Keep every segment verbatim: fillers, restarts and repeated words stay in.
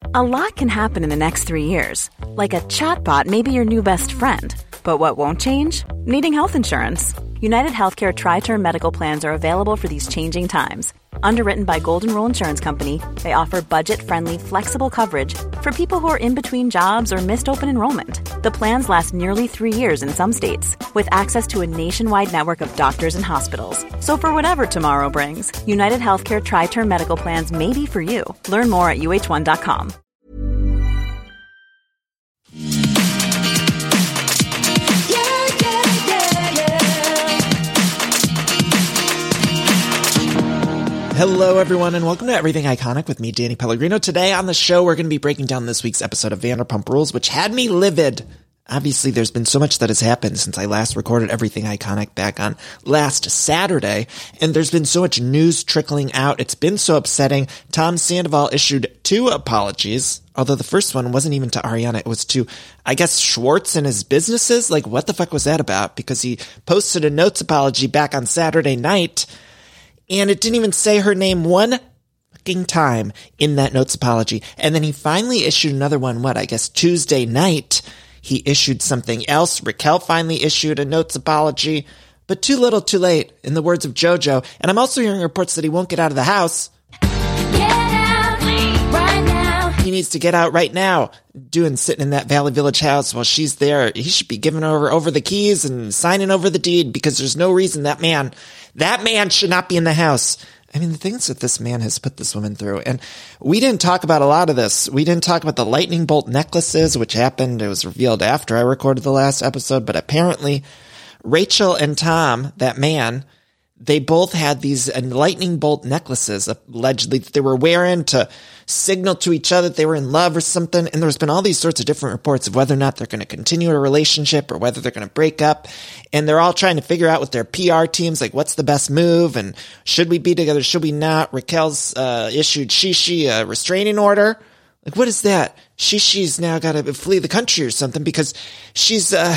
A lot can happen in the next three years. Like a chatbot may be your new best friend. But what won't change? Needing health insurance. United Healthcare Tri-Term Medical Plans are available for these changing times. Underwritten by Golden Rule Insurance Company, they offer budget-friendly, flexible coverage for people who are in between jobs or missed open enrollment. The plans last nearly three years in some states, with access to a nationwide network of doctors and hospitals. So for whatever tomorrow brings, United Healthcare Tri-Term Medical Plans may be for you. Learn more at U H one dot com. Hello, everyone, and welcome to Everything Iconic with me, Danny Pellegrino. Today on the show, we're going to be breaking down this week's episode of Vanderpump Rules, which had me livid. Obviously, there's been so much that has happened since I last recorded Everything Iconic back on last Saturday, and there's been so much news trickling out. It's been so upsetting. Tom Sandoval issued two apologies, although the first one wasn't even to Ariana. It was to, I guess, Schwartz and his businesses. Like, what the fuck was that about? Because he posted a notes apology back on Saturday night, and it didn't even say her name one fucking time in that notes apology. And then he finally issued another one, what, I guess Tuesday night. He issued something else. Raquel finally issued a notes apology, but too little too late, in the words of JoJo. And I'm also hearing reports that he won't get out of the house. Get out right now. He needs to get out right now. Doing sitting in that Valley Village house while she's there. He should be giving her over the keys and signing over the deed, because there's no reason that man, that man should not be in the house. I mean, the things that this man has put this woman through. And we didn't talk about a lot of this. We didn't talk about the lightning bolt necklaces, which happened. It was revealed after I recorded the last episode. But apparently, Rachel and Tom, that man, they both had these lightning bolt necklaces, allegedly, that they were wearing to signal to each other that they were in love or something. And there's been all these sorts of different reports of whether or not they're going to continue a relationship or whether they're going to break up. And they're all trying to figure out with their P R teams, like, what's the best move? And should we be together? Should we not? Raquel's uh, issued Shishi a restraining order. Like, what is that? Shishi's now got to flee the country or something because she's, uh,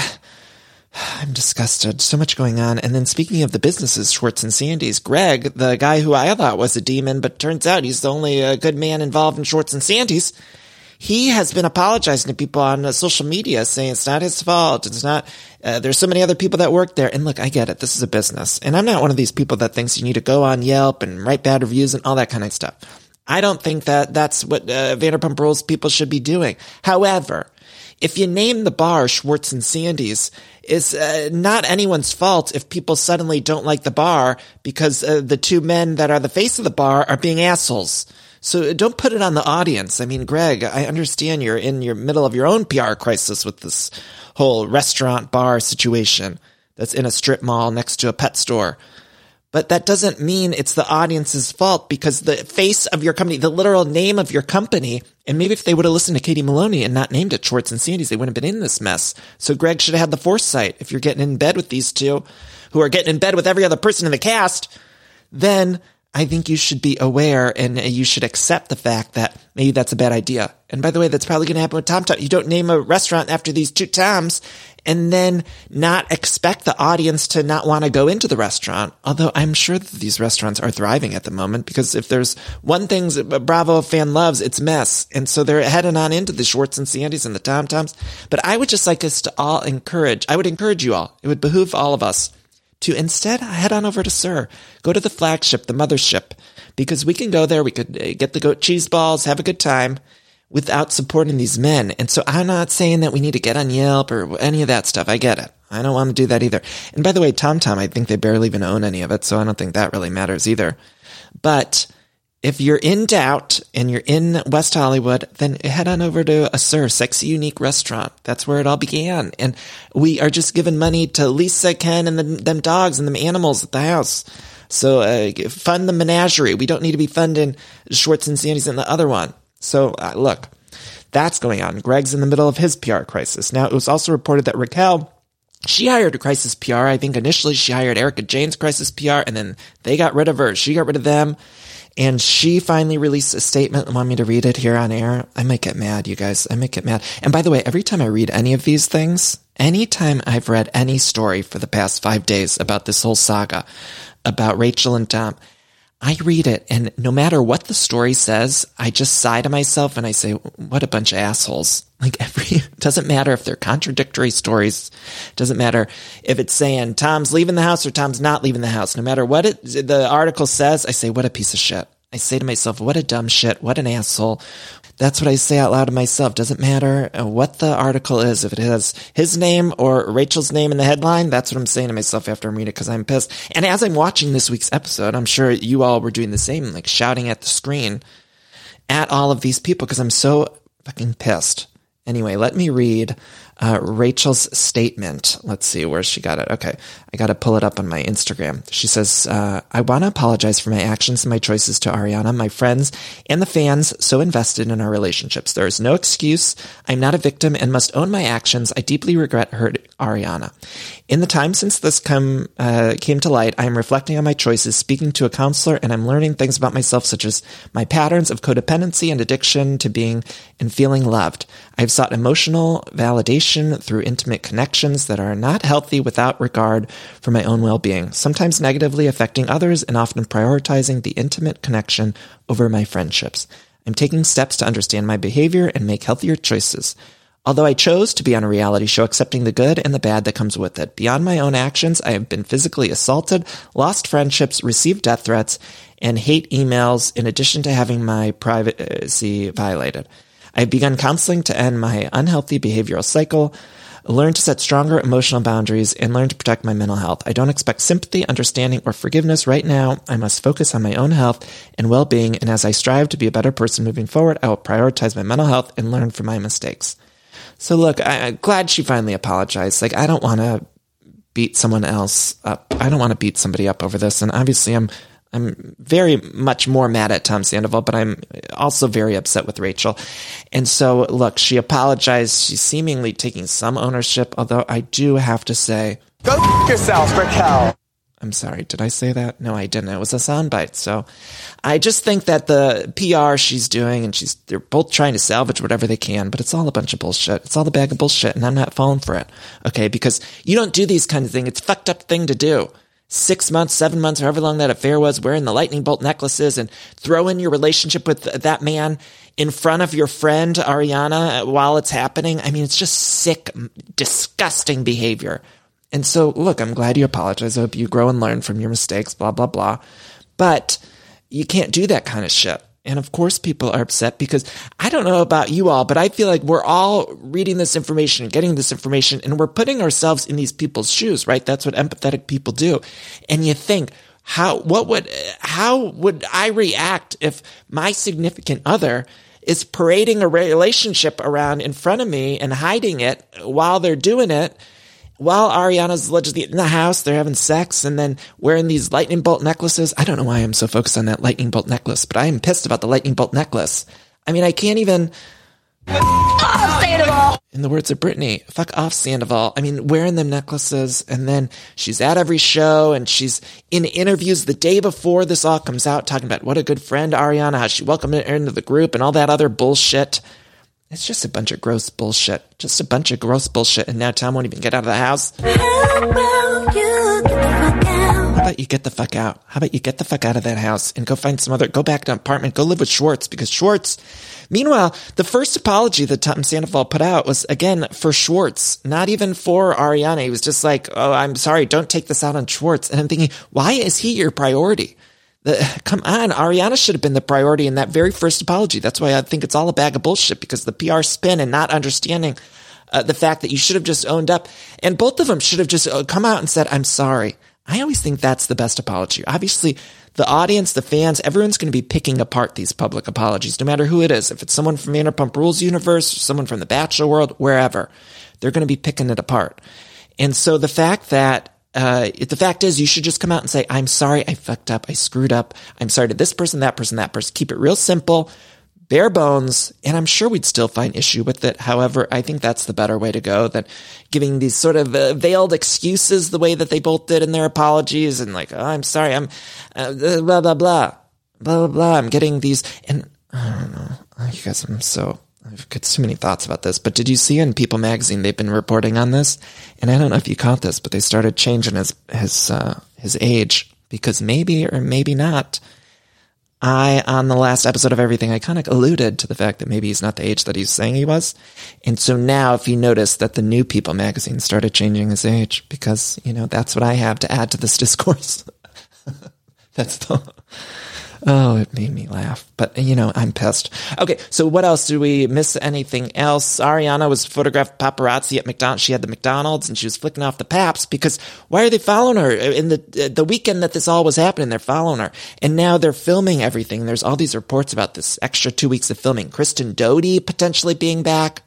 I'm disgusted. So much going on. And then speaking of the businesses, Schwartz and Sandy's, Greg, the guy who I thought was a demon, but turns out he's the only uh, good man involved in Schwartz and Sandy's. He has been apologizing to people on uh, social media, saying it's not his fault. It's not, uh, there's so many other people that work there. And look, I get it. This is a business. And I'm not one of these people that thinks you need to go on Yelp and write bad reviews and all that kind of stuff. I don't think that that's what uh, Vanderpump Rules people should be doing. However, if you name the bar Schwartz and Sandy's, it's uh, not anyone's fault if people suddenly don't like the bar because uh, the two men that are the face of the bar are being assholes. So don't put it on the audience. I mean, Greg, I understand you're in your middle of your own P R crisis with this whole restaurant bar situation that's in a strip mall next to a pet store. But that doesn't mean it's the audience's fault, because the face of your company, the literal name of your company, and maybe if they would have listened to Katie Maloney and not named it Schwartz and Sandy's, they wouldn't have been in this mess. So Greg should have had the foresight. If you're getting in bed with these two, who are getting in bed with every other person in the cast, then I think you should be aware and you should accept the fact that maybe that's a bad idea. And by the way, that's probably going to happen with Tom Tom. You don't name a restaurant after these two Toms and then not expect the audience to not want to go into the restaurant. Although I'm sure that these restaurants are thriving at the moment, because if there's one thing a Bravo fan loves, it's mess. And so they're heading on into the Schwartz and Sandy's and the Tom Toms. But I would just like us to all encourage, I would encourage you all, it would behoove all of us to instead head on over to Sir. Go to the flagship, the mothership, because we can go there, we could get the goat cheese balls, have a good time, without supporting these men. And so I'm not saying that we need to get on Yelp or any of that stuff. I get it. I don't want to do that either. And by the way, Tom Tom, I think they barely even own any of it, so I don't think that really matters either. But if you're in doubt and you're in West Hollywood, then head on over to a Sir, Sexy Unique Restaurant. That's where it all began. And we are just giving money to Lisa, Ken, and the, them dogs and them animals at the house. So uh, fund the menagerie. We don't need to be funding Schwartz and Sandy's and the other one. So uh, look, that's going on. Greg's in the middle of his P R crisis. Now, it was also reported that Raquel, she hired a crisis P R. I think initially she hired Erica Jane's crisis P R, and then they got rid of her. She got rid of them. And she finally released a statement. Want me to read it here on air? I might get mad, you guys. I might get mad. And by the way, every time I read any of these things, anytime I've read any story for the past five days about this whole saga, about Rachel and Tom, I read it, and no matter what the story says, I just sigh to myself and I say, what a bunch of assholes. Like every, it doesn't matter if they're contradictory stories. It doesn't matter if it's saying Tom's leaving the house or Tom's not leaving the house. No matter what it, the article says, I say, what a piece of shit. I say to myself, what a dumb shit. What an asshole. That's what I say out loud to myself. Doesn't matter what the article is. If it has his name or Rachel's name in the headline, that's what I'm saying to myself after I'm reading it because I'm pissed. And as I'm watching this week's episode, I'm sure you all were doing the same, like shouting at the screen at all of these people because I'm so fucking pissed. Anyway, let me read uh, Rachel's statement. Let's see where she got it. Okay, I got to pull it up on my Instagram. She says, uh, I want to apologize for my actions and my choices to Ariana, my friends, and the fans so invested in our relationships. There is no excuse. I'm not a victim and must own my actions. I deeply regret hurting Ariana. In the time since this come uh, came to light, I am reflecting on my choices, speaking to a counselor, and I'm learning things about myself, such as my patterns of codependency and addiction to being and feeling loved. I've sought emotional validation through intimate connections that are not healthy without regard for my own well-being, sometimes negatively affecting others and often prioritizing the intimate connection over my friendships. I'm taking steps to understand my behavior and make healthier choices. Although I chose to be on a reality show, accepting the good and the bad that comes with it. Beyond my own actions, I have been physically assaulted, lost friendships, received death threats, and hate emails, in addition to having my privacy violated. I've begun counseling to end my unhealthy behavioral cycle, learn to set stronger emotional boundaries, and learn to protect my mental health. I don't expect sympathy, understanding, or forgiveness right now. I must focus on my own health and well-being, and as I strive to be a better person moving forward, I will prioritize my mental health and learn from my mistakes. So look, I, I'm glad she finally apologized. Like, I don't want to beat someone else up. I don't want to beat somebody up over this, and obviously I'm I'm very much more mad at Tom Sandoval, but I'm also very upset with Rachel. And so, look, she apologized. She's seemingly taking some ownership, although I do have to say... Go f*** yourself, Raquel. I'm sorry, did I say that? No, I didn't. It was a soundbite. So I just think that the P R she's doing, and she's they're both trying to salvage whatever they can, but it's all a bunch of bullshit. It's all a bag of bullshit, and I'm not falling for it. Okay, because you don't do these kinds of things. It's a fucked up thing to do. Six months, seven months, however long that affair was, wearing the lightning bolt necklaces and throwing your relationship with that man in front of your friend Ariana while it's happening. I mean, it's just sick, disgusting behavior. And so, look, I'm glad you apologize. I hope you grow and learn from your mistakes, blah, blah, blah. But you can't do that kind of shit. And of course people are upset because I don't know about you all, but I feel like we're all reading this information and getting this information and we're putting ourselves in these people's shoes, right? That's what empathetic people do. And you think, how, what would, how would I react if my significant other is parading a relationship around in front of me and hiding it while they're doing it? While Ariana's allegedly in the house, they're having sex and then wearing these lightning bolt necklaces. I don't know why I'm so focused on that lightning bolt necklace, but I am pissed about the lightning bolt necklace. I mean, I can't even... Fuck off, Sandoval! In the words of Britney, fuck off, Sandoval. I mean, wearing them necklaces, and then she's at every show, and she's in interviews the day before this all comes out, talking about what a good friend Ariana, how she welcomed her into the group, and all that other bullshit. It's just a bunch of gross bullshit. Just a bunch of gross bullshit. And now Tom won't even get out of the house. How about you get the fuck out? How about you get the fuck out? How about you get the fuck out of that house and go find some other, go back to an apartment, go live with Schwartz, because Schwartz, meanwhile, the first apology that Tom Sandoval put out was, again, for Schwartz, not even for Ariana. He was just like, oh, I'm sorry, don't take this out on Schwartz. And I'm thinking, why is he your priority? The, come on, Ariana should have been the priority in that very first apology. That's why I think it's all a bag of bullshit, because the P R spin and not understanding uh, the fact that you should have just owned up. And both of them should have just uh, come out and said, I'm sorry. I always think that's the best apology. Obviously, the audience, the fans, everyone's going to be picking apart these public apologies, no matter who it is. If it's someone from Vanderpump Rules universe, someone from the Bachelor world, wherever, they're going to be picking it apart. And so the fact that Uh, the fact is, you should just come out and say, I'm sorry, I fucked up, I screwed up, I'm sorry to this person, that person, that person. Keep it real simple, bare bones, and I'm sure we'd still find issue with it. However, I think that's the better way to go than giving these sort of uh, veiled excuses the way that they both did in their apologies, and like, oh, I'm sorry, I'm uh, blah, blah, blah, blah, blah, blah, I'm getting these, and I don't know, you guys, I'm so... I've got so many thoughts about this, but did you see in People Magazine, they've been reporting on this? And I don't know if you caught this, but they started changing his, his, uh, his age, because maybe or maybe not, I, on the last episode of Everything Iconic, alluded to the fact that maybe he's not the age that he's saying he was. And so now, if you notice that the New People magazine started changing his age, because, you know, that's what I have to add to this discourse. That's the... Oh, it made me laugh. But, you know, I'm pissed. Okay, so what else? Did we miss anything else? Ariana was photographed paparazzi at McDonald's. She had the McDonald's and she was flicking off the Paps because why are they following her? In the the weekend that this all was happening, they're following her. And now they're filming everything. There's all these reports about this extra two weeks of filming. Kristen Doty potentially being back.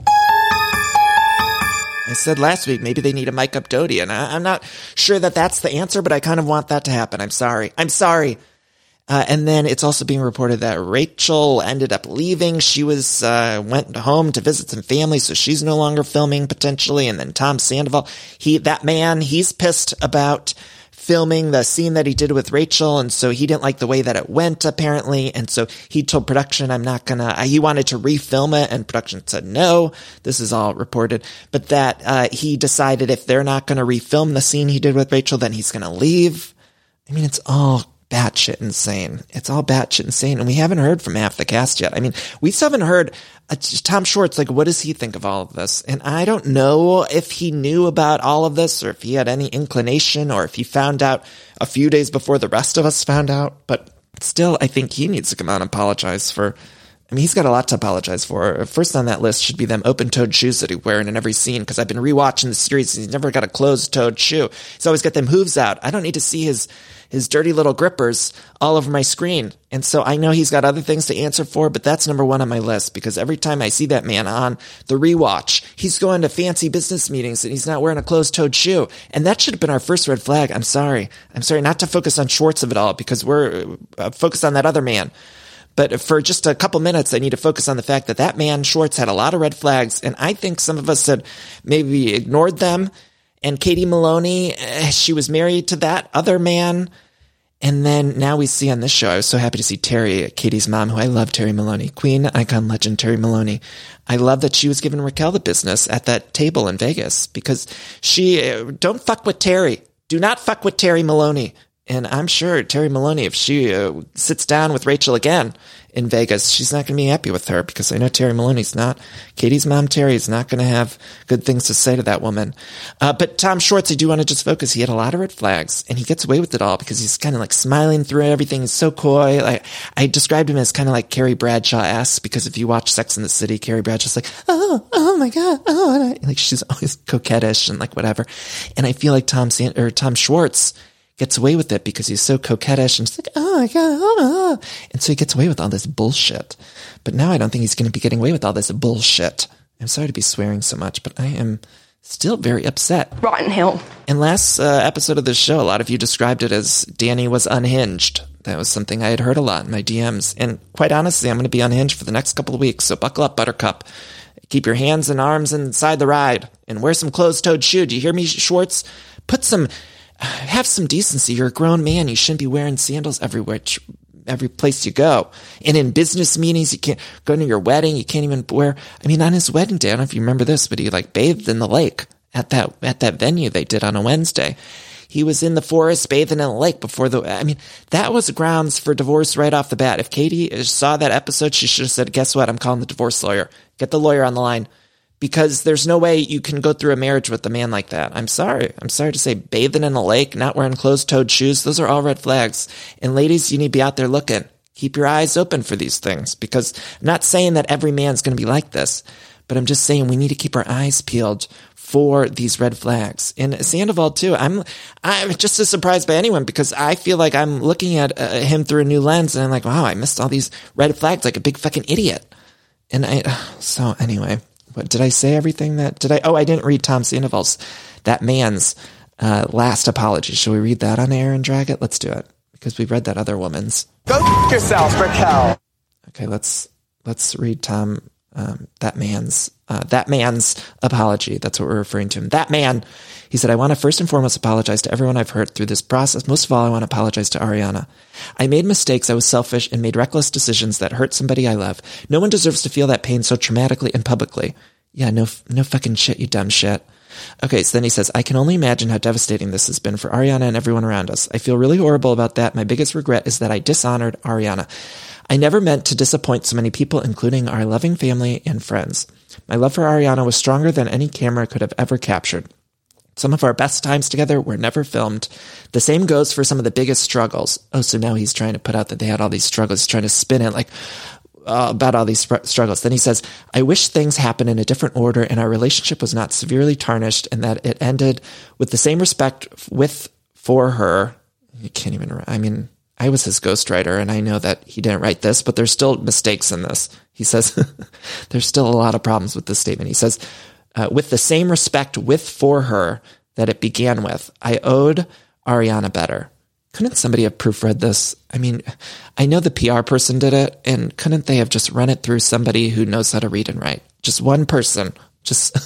I said last week, maybe they need a mic up Doty. And I, I'm not sure that that's the answer, but I kind of want that to happen. I'm sorry. I'm sorry. Uh, and then it's also being reported that Rachel ended up leaving. She was, uh, went home to visit some family, so she's no longer filming potentially. And then Tom Sandoval, he, that man, he's pissed about filming the scene that he did with Rachel. And so he didn't like the way that it went, apparently. And so he told production, I'm not gonna, he wanted to refilm it. And production said, no, this is all reported. But that, uh, he decided if they're not gonna refilm the scene he did with Rachel, then he's gonna leave. I mean, it's all batshit insane. It's all batshit insane. And we haven't heard from half the cast yet. I mean, we still haven't heard uh, Tom Schwartz. Like, what does he think of all of this? And I don't know if he knew about all of this or if he had any inclination or if he found out a few days before the rest of us found out. But still, I think he needs to come out and apologize for, I mean, he's got a lot to apologize for. First on that list should be them open-toed shoes that he's wearing in every scene, because I've been rewatching the series and he's never got a closed-toed shoe. He's always got them hooves out. I don't need to see his his dirty little grippers all over my screen. And so I know he's got other things to answer for, but that's number one on my list, because every time I see that man on the rewatch, he's going to fancy business meetings and he's not wearing a closed-toed shoe. And that should have been our first red flag. I'm sorry. I'm sorry not to focus on Schwartz of it all, because we're uh, focused on that other man. But for just a couple minutes, I need to focus on the fact that that man, Schwartz, had a lot of red flags. And I think some of us had maybe ignored them. And Katie Maloney, she was married to that other man. And then now we see on this show, I was so happy to see Terry, Katie's mom, who I love, Terry Maloney, Queen, icon, legend, Terry Maloney. I love that she was giving Raquel the business at that table in Vegas, because she, don't fuck with Terry. Do not fuck with Terry Maloney. And I'm sure Terry Maloney, if she uh, sits down with Rachel again in Vegas, she's not going to be happy with her, because I know Terry Maloney's not. Katie's mom, Terry, is not going to have good things to say to that woman. Uh, but Tom Schwartz, I do want to just focus. He had a lot of red flags, and he gets away with it all because he's kind of like smiling through everything. He's so coy. Like, I described him as kind of like Carrie Bradshaw-esque, because if you watch Sex and the City, Carrie Bradshaw's like, oh, oh my God, oh, and I, like she's always coquettish and like whatever. And I feel like Tom San- or Tom Schwartz gets away with it because he's so coquettish and just like, oh my God, oh. And so he gets away with all this bullshit. But now I don't think he's going to be getting away with all this bullshit. I'm sorry to be swearing so much, but I am still very upset. Rotten hell. In last uh, episode of this show, a lot of you described it as Danny was unhinged. That was something I had heard a lot in my D Ms. And quite honestly, I'm going to be unhinged for the next couple of weeks. So buckle up, Buttercup. Keep your hands and arms inside the ride and wear some closed-toed shoe. Do you hear me, Schwartz? Put some... Have some decency. You're a grown man. You shouldn't be wearing sandals everywhere, every place you go. And in business meetings, you can't go to your wedding. You can't even wear, I mean, on his wedding day, I don't know if you remember this, but he like bathed in the lake at that, at that venue they did on a Wednesday. He was in the forest bathing in the lake before the, I mean, that was grounds for divorce right off the bat. If Katie saw that episode, she should have said, guess what? I'm calling the divorce lawyer. Get the lawyer on the line. Because there's no way you can go through a marriage with a man like that. I'm sorry. I'm sorry to say, bathing in a lake, not wearing closed-toed shoes, those are all red flags. And ladies, you need to be out there looking. Keep your eyes open for these things. Because I'm not saying that every man's going to be like this, but I'm just saying we need to keep our eyes peeled for these red flags. And Sandoval too. I'm, I'm just as surprised by anyone, because I feel like I'm looking at uh, him through a new lens, and I'm like, wow, I missed all these red flags like a big fucking idiot. And I, so anyway. What, did I say everything that, did I, oh, I didn't read Tom Sandoval's, that man's, uh, last apology. Shall we read that on air and drag it? Let's do it, because we read that other woman's. Go f- yourself, Raquel. Okay, let's, let's read Tom, um, that man's, uh, that man's apology. That's what we're referring to him. That man, he said, I want to first and foremost apologize to everyone I've hurt through this process. Most of all, I want to apologize to Ariana. I made mistakes. I was selfish and made reckless decisions that hurt somebody I love. No one deserves to feel that pain so traumatically and publicly. Yeah, no, no fucking shit, you dumb shit. Okay, so then he says, I can only imagine how devastating this has been for Ariana and everyone around us. I feel really horrible about that. My biggest regret is that I dishonored Ariana. I never meant to disappoint so many people, including our loving family and friends. My love for Ariana was stronger than any camera could have ever captured. Some of our best times together were never filmed. The same goes for some of the biggest struggles. Oh, so now he's trying to put out that they had all these struggles, he's trying to spin it like uh, about all these sp- struggles. Then he says, I wish things happened in a different order and our relationship was not severely tarnished and that it ended with the same respect with for her. You can't even, I mean, I was his ghostwriter and I know that he didn't write this, but there's still mistakes in this. He says, there's still a lot of problems with this statement. He says, Uh, with the same respect with for her that it began with. I owed Ariana better. Couldn't somebody have proofread this? I mean, I know the P R person did it, and couldn't they have just run it through somebody who knows how to read and write? Just one person. Just.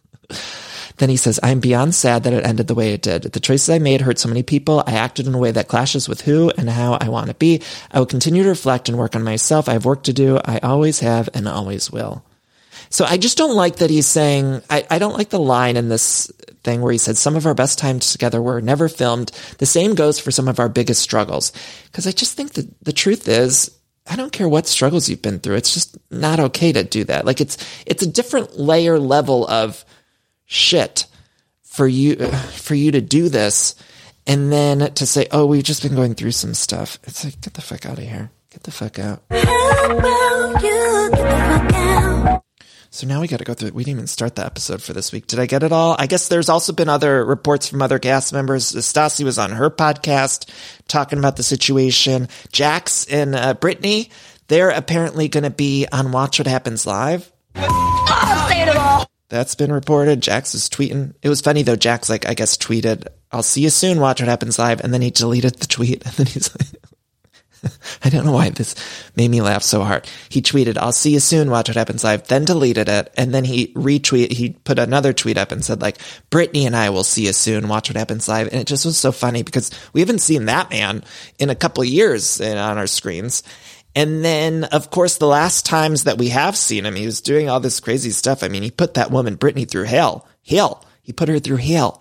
Then he says, I'm beyond sad that it ended the way it did. The choices I made hurt so many people. I acted in a way that clashes with who and how I want to be. I will continue to reflect and work on myself. I have work to do. I always have and always will. So I just don't like that he's saying, I, I don't like the line in this thing where he said, some of our best times together were never filmed. The same goes for some of our biggest struggles. Because I just think that the truth is, I don't care what struggles you've been through. It's just not okay to do that. Like it's, it's a different layer level of shit for you, for you to do this. And then to say, oh, we've just been going through some stuff. It's like, get the fuck out of here. Get the fuck out. How about you get the fuck out? So now we got to go through, we didn't even start the episode for this week. Did I get it all? I guess there's also been other reports from other cast members. Stassi was on her podcast talking about the situation. Jax and uh, Brittany, they're apparently going to be on Watch What Happens Live. Oh, say it all. That's been reported. Jax is tweeting. It was funny though. Jax, like, I guess tweeted, I'll see you soon, Watch What Happens Live. And then he deleted the tweet. And then he's like, I don't know why this made me laugh so hard. He tweeted, I'll see you soon, Watch What Happens Live, then deleted it. And then he retweet, he put another tweet up and said like, Brittany and I will see you soon, Watch What Happens Live. And it just was so funny because we haven't seen that man in a couple of years on our screens. And then, of course, the last times that we have seen him, he was doing all this crazy stuff. I mean, he put that woman, Brittany, through hell. Hell. He put her through hell.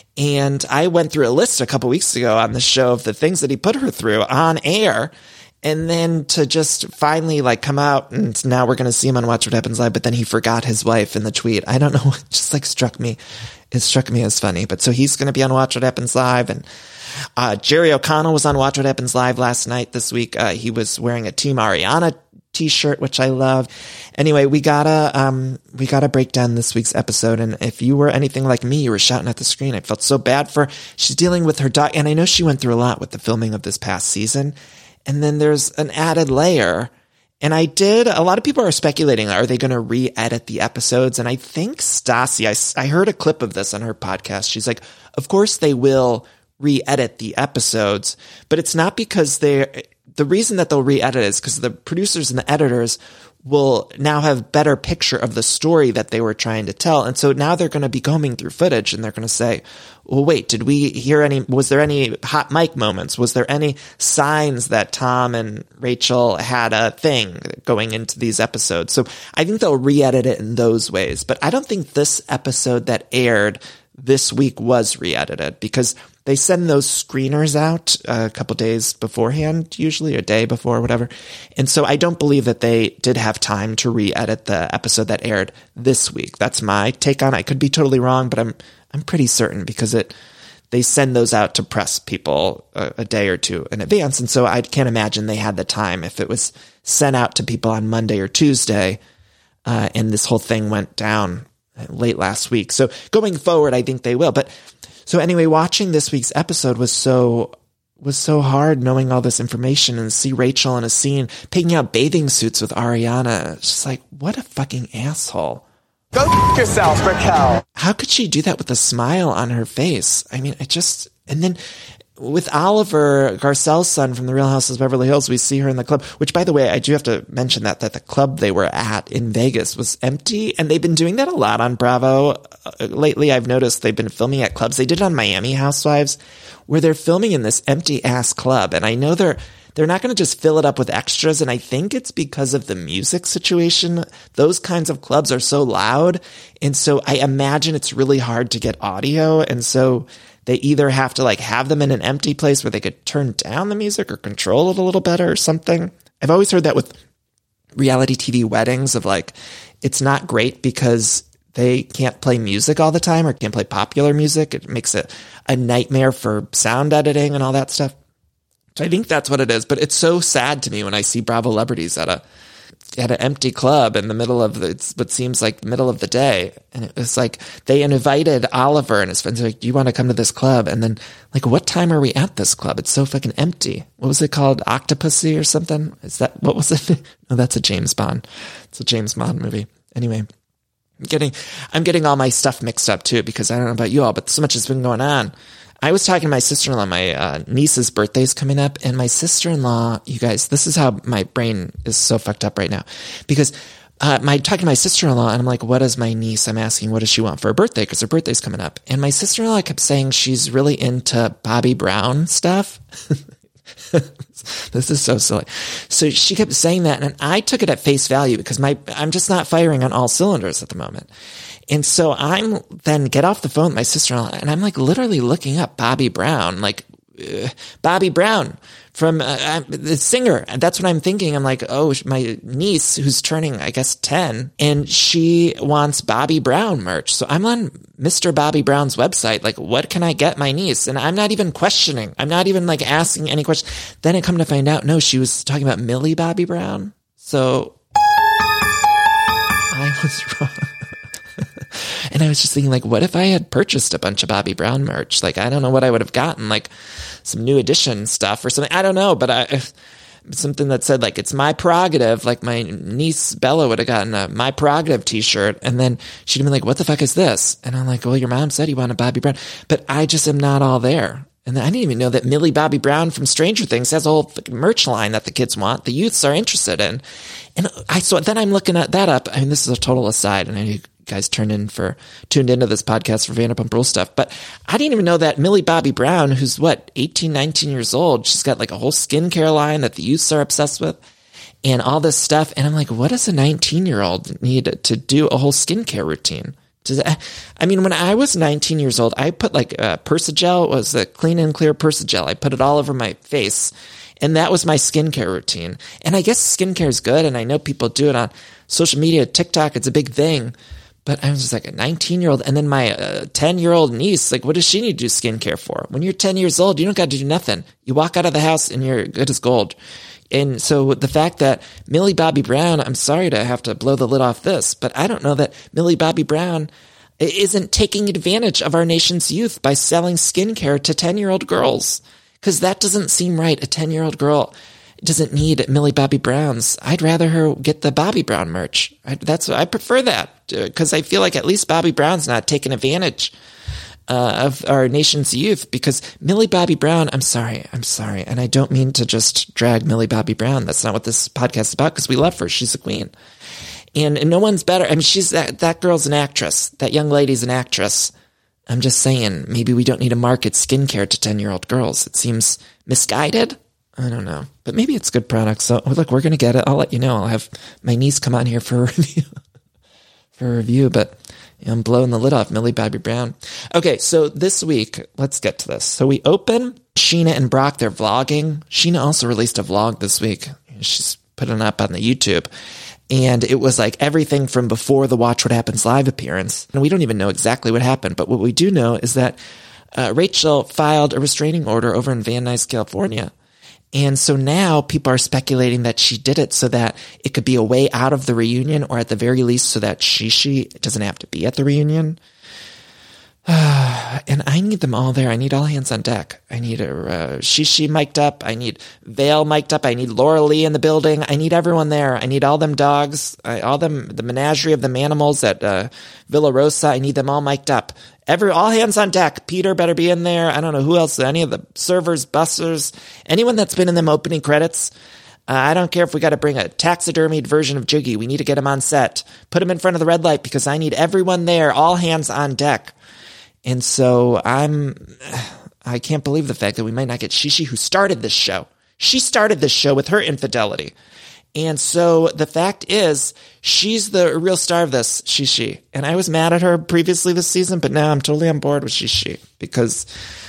And I went through a list a couple weeks ago on the show of the things that he put her through on air. And then to just finally like come out and now we're going to see him on Watch What Happens Live. But then he forgot his wife in the tweet. I don't know. It just like struck me. It struck me as funny. But so he's going to be on Watch What Happens Live. And uh, Jerry O'Connell was on Watch What Happens Live last night this week. Uh, he was wearing a Team Ariana t-shirt, which I love. Anyway, we gotta, um, we gotta break down this week's episode. And if you were anything like me, you were shouting at the screen. I felt so bad for, she's dealing with her dog. And I know she went through a lot with the filming of this past season. And then there's an added layer. And I did, a lot of people are speculating, are they going to re-edit the episodes? And I think Stassi, I, I heard a clip of this on her podcast. She's like, of course they will re-edit the episodes, but it's not because they're, the reason that they'll re-edit is because the producers and the editors will now have better picture of the story that they were trying to tell. And so now they're going to be combing through footage and they're going to say, well, wait, did we hear any, was there any hot mic moments? Was there any signs that Tom and Rachel had a thing going into these episodes? So I think they'll re-edit it in those ways. But I don't think this episode that aired this week was re-edited because they send those screeners out a couple days beforehand, usually a day before, whatever. And so I don't believe that they did have time to re-edit the episode that aired this week. That's my take on it. I could be totally wrong, but I'm I'm pretty certain because it they send those out to press people a, a day or two in advance. And so I can't imagine they had the time if it was sent out to people on Monday or Tuesday uh, and this whole thing went down late last week. So going forward, I think they will. But so anyway, watching this week's episode was so was so hard knowing all this information and see Rachel in a scene picking out bathing suits with Ariana. It's just like, what a fucking asshole. Go f- yourself, Raquel. How could she do that with a smile on her face? I mean, it just, and then with Oliver Garcelle's son from The Real Houses of Beverly Hills, we see her in the club, which by the way, I do have to mention that, that the club they were at in Vegas was empty. And they've been doing that a lot on Bravo. Uh, lately, I've noticed they've been filming at clubs. They did it on Miami Housewives where they're filming in this empty ass club. And I know they're, they're not going to just fill it up with extras. And I think it's because of the music situation. Those kinds of clubs are so loud. And so I imagine it's really hard to get audio. And so they either have to like have them in an empty place where they could turn down the music or control it a little better or something. I've always heard that with reality T V weddings of like, it's not great because they can't play music all the time or can't play popular music. It makes it a nightmare for sound editing and all that stuff. So I think that's what it is. But it's so sad to me when I see Bravo celebrities at a at an empty club in the middle of the, it's what seems like the middle of the day. And it was like they invited Oliver and his friends like, do you want to come to this club? And then like, what time are we at this club? It's so fucking empty. What was it called? Octopussy or something? Is that, what was it? No, that's a James Bond. It's a James Bond movie. Anyway. I'm getting, I'm getting all my stuff mixed up too, because I don't know about you all, but so much has been going on. I was talking to my sister-in-law, my uh, niece's birthday's coming up, and my sister-in-law, you guys, this is how my brain is so fucked up right now, because uh, my talking to my sister-in-law, and I'm like, what is my niece? I'm asking, what does she want for her birthday? Because her birthday's coming up. And my sister-in-law kept saying she's really into Bobby Brown stuff. This is so silly. So she kept saying that, and I took it at face value because my I'm just not firing on all cylinders at the moment. And so I'm then get off the phone with my sister-in-law, and I'm like literally looking up Bobby Brown, like uh, Bobby Brown from uh, the singer. And that's what I'm thinking. I'm like, oh, my niece who's turning, I guess, ten, and she wants Bobby Brown merch. So I'm on Mister Bobby Brown's website. Like, what can I get my niece? And I'm not even questioning. I'm not even like asking any questions. Then I come to find out, no, she was talking about Millie Bobby Brown. So I was wrong. And I was just thinking, like, what if I had purchased a bunch of Bobby Brown merch? Like, I don't know what I would have gotten, like some new edition stuff or something. I don't know, but I, something that said, like, it's my prerogative. Like, my niece Bella would have gotten a my prerogative t-shirt. And then she'd have been like, what the fuck is this? And I'm like, well, your mom said you wanted Bobby Brown. But I just am not all there. And then I didn't even know that Millie Bobby Brown from Stranger Things has a whole merch line that the kids want, the youths are interested in. And I so then I'm looking at that up. I mean, this is a total aside, and I know you guys tuned in for tuned into this podcast for Vanderpump Rules stuff, but I didn't even know that Millie Bobby Brown, who's what, eighteen, nineteen years old, she's got like a whole skincare line that the youths are obsessed with and all this stuff. And I'm like, what does a nineteen year old need to do a whole skincare routine? I mean, when I was nineteen years old, I put like uh, Persigel, it was a clean and clear Persigel. I put it all over my face, and that was my skincare routine. And I guess skincare is good, and I know people do it on social media, TikTok, it's a big thing. But I was just like a nineteen year old, and then my uh, ten year old niece, like, what does she need to do skincare for? When you're ten years old, you don't got to do nothing. You walk out of the house and you're good as gold. And so the fact that Millie Bobby Brown, I'm sorry to have to blow the lid off this, but I don't know that Millie Bobby Brown isn't taking advantage of our nation's youth by selling skincare to ten year old girls. Cause that doesn't seem right. A ten year old girl doesn't need Millie Bobby Brown's. I'd rather her get the Bobby Brown merch. I, that's I prefer that because I feel like at least Bobby Brown's not taking advantage uh, of our nation's youth. Because Millie Bobby Brown, I'm sorry, I'm sorry, and I don't mean to just drag Millie Bobby Brown. That's not what this podcast is about. Because we love her, she's a queen, and, and no one's better. I mean, she's that that girl's an actress. That young lady's an actress. I'm just saying, maybe we don't need to market skincare to ten year old girls. It seems misguided. I don't know, but maybe it's good product. So look, we're going to get it. I'll let you know. I'll have my niece come on here for a review, for a review, but you know, I'm blowing the lid off Millie Bobby Brown. Okay. So this week, let's get to this. So we open Sheena and Brock. They're vlogging. Sheena also released a vlog this week. She's putting it up on the YouTube. And it was like everything from before the Watch What Happens Live appearance. And we don't even know exactly what happened, but what we do know is that uh, Rachel filed a restraining order over in Van Nuys, California. And so now people are speculating that she did it so that it could be a way out of the reunion, or at the very least so that Shishi doesn't have to be at the reunion. And I need them all there. I need all hands on deck. I need a uh, Shishi mic'd up. I need Vale mic'd up. I need Laura Lee in the building. I need everyone there. I need all them dogs, I, all them, the menagerie of them animals at uh, Villa Rosa. I need them all mic'd up. Every, all hands on deck. Peter better be in there. I don't know who else, any of the servers, busters, anyone that's been in them opening credits. Uh, I don't care if we got to bring a taxidermied version of Jiggy. We need to get him on set. Put him in front of the red light because I need everyone there. All hands on deck. And so I'm, I can't believe the fact that we might not get Shishi, who started this show. She started this show with her infidelity. And so the fact is, she's the real star of this, Shishi. And I was mad at her previously this season, but now I'm totally on board with Shishi because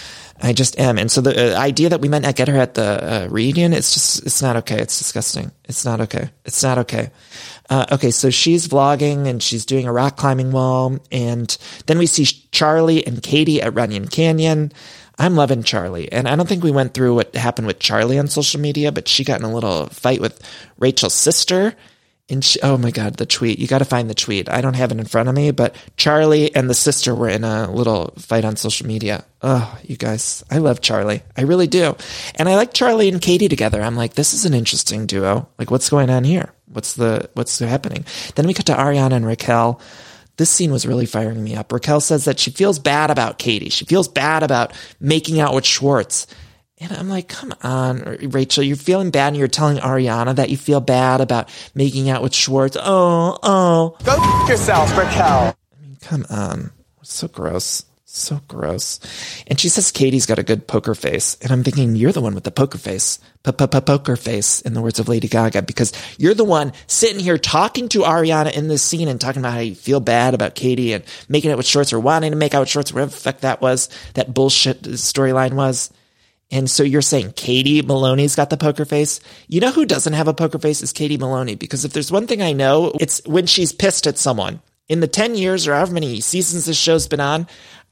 I just am. And so the uh, idea that we might not get her at the uh, reunion, it's just, it's not okay. It's disgusting. It's not okay. It's not okay. Uh, okay, so she's vlogging and she's doing a rock climbing wall. And then we see Charlie and Katie at Runyon Canyon. I'm loving Charlie. And I don't think we went through what happened with Charlie on social media, but she got in a little fight with Rachel's sister. And she, oh my God, the tweet. You got to find the tweet. I don't have it in front of me, but Charlie and the sister were in a little fight on social media. Oh, you guys, I love Charlie. I really do. And I like Charlie and Katie together. I'm like, this is an interesting duo. Like, what's going on here? What's the, what's happening? Then we cut to Ariana and Raquel. This scene was really firing me up. Raquel says that she feels bad about Katie. She feels bad about making out with Schwartz. And I'm like, come on, Rachel, you're feeling bad and you're telling Ariana that you feel bad about making out with Schwartz. Oh, oh. Go f- yourself, Raquel. I mean, come on. So gross. So gross. And she says Katie's got a good poker face. And I'm thinking, you're the one with the poker face. Poker face, in the words of Lady Gaga, because you're the one sitting here talking to Ariana in this scene and talking about how you feel bad about Katie and making out with Schwartz or wanting to make out with Schwartz, whatever the fuck that was, that bullshit storyline was. And so you're saying Katie Maloney's got the poker face? You know who doesn't have a poker face is Katie Maloney, because if there's one thing I know, it's when she's pissed at someone. In the ten years or however many seasons this show's been on,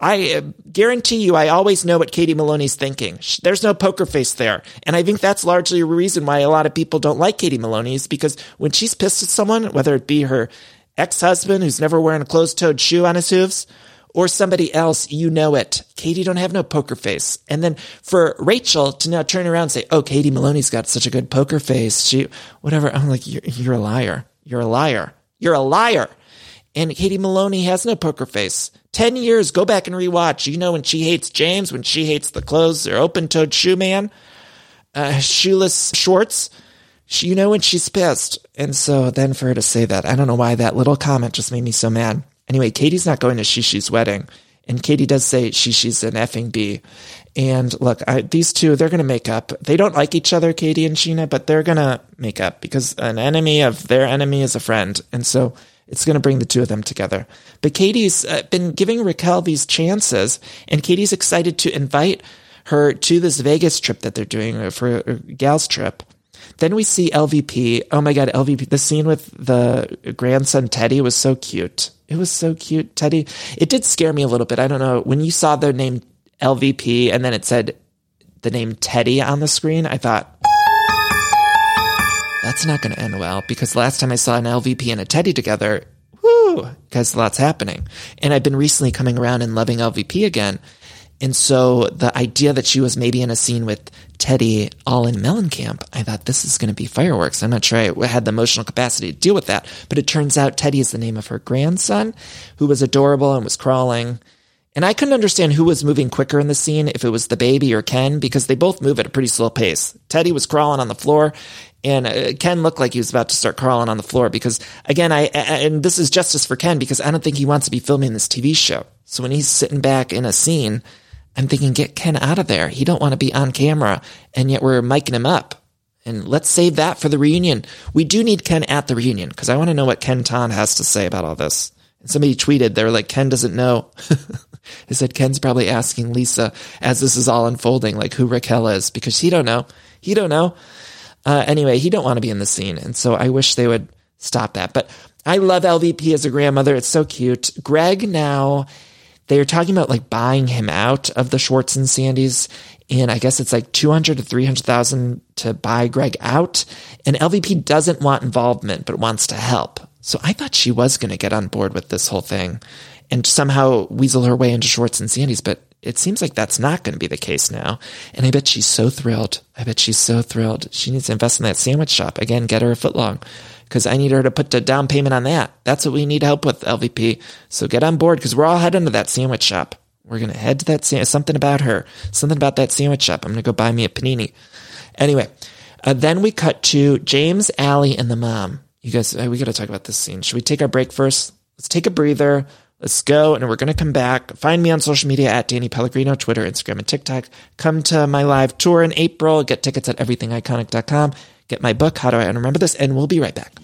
I guarantee you I always know what Katie Maloney's thinking. There's no poker face there. And I think that's largely a reason why a lot of people don't like Katie Maloney, is because when she's pissed at someone, whether it be her ex-husband who's never wearing a closed-toed shoe on his hooves, or somebody else, you know it. Katie don't have no poker face. And then for Rachel to now turn around and say, oh, Katie Maloney's got such a good poker face. She, whatever. I'm like, you're, you're a liar. You're a liar. You're a liar. And Katie Maloney has no poker face. Ten years, go back and rewatch. You know when she hates James, when she hates the clothes or open-toed shoe man, uh, shoeless Schwartz. She, you know when she's pissed. And so then for her to say that, I don't know why that little comment just made me so mad. Anyway, Katie's not going to Shishi's wedding. And Katie does say Shishi's an effing B. And look, I, these two, they're going to make up. They don't like each other, Katie and Sheena, but they're going to make up because an enemy of their enemy is a friend. And so it's going to bring the two of them together. But Katie's uh, been giving Raquel these chances, and Katie's excited to invite her to this Vegas trip that they're doing for a gal's trip. Then we see L V P. Oh my God, L V P. The scene with the grandson, Teddy, was so cute. It was so cute. Teddy, it did scare me a little bit. I don't know. When you saw the name L V P and then it said the name Teddy on the screen, I thought, that's not going to end well, because last time I saw an L V P and a Teddy together, whoo, because lots happening. And I've been recently coming around and loving L V P again. And so the idea that she was maybe in a scene with Teddy all in Mellencamp, I thought this is going to be fireworks. I'm not sure I had the emotional capacity to deal with that. But it turns out Teddy is the name of her grandson, who was adorable and was crawling. And I couldn't understand who was moving quicker in the scene, if it was the baby or Ken, because they both move at a pretty slow pace. Teddy was crawling on the floor, and uh, Ken looked like he was about to start crawling on the floor because, again, I, and this is justice for Ken, because I don't think he wants to be filming this T V show. So when he's sitting back in a scene, I'm thinking, get Ken out of there. He don't want to be on camera, and yet we're miking him up. And let's save that for the reunion. We do need Ken at the reunion, because I want to know what Ken Ton has to say about all this. And somebody tweeted, they were like, Ken doesn't know. They said, Ken's probably asking Lisa, as this is all unfolding, like who Raquel is, because he don't know. He don't know. Uh, anyway, he don't want to be in the scene. And so I wish they would stop that. But I love L V P as a grandmother. It's so cute. Greg now... They are talking about like buying him out of the Schwartz and Sandys. And I guess it's like two hundred to three hundred thousand to buy Greg out. And L V P doesn't want involvement, but wants to help. So I thought she was going to get on board with this whole thing and somehow weasel her way into Schwartz and Sandys. But it seems like that's not going to be the case now. And I bet she's so thrilled. I bet she's so thrilled. She needs to invest in that sandwich shop. Again, get her a footlong, because I need her to put the down payment on that. That's what we need help with, L V P. So get on board, because we're all heading to that sandwich shop. We're going to head to that sandwich. Something about her. Something about that sandwich shop. I'm going to go buy me a panini. Anyway, uh, then we cut to James, Allie, and the mom. You guys, uh, we got to talk about this scene. Should we take our break first? Let's take a breather. Let's go. And we're going to come back. Find me on social media at Danny Pellegrino, Twitter, Instagram, and TikTok. Come to my live tour in April. Get tickets at everything iconic dot com. Get my book, How Do I Remember This? And we'll be right back.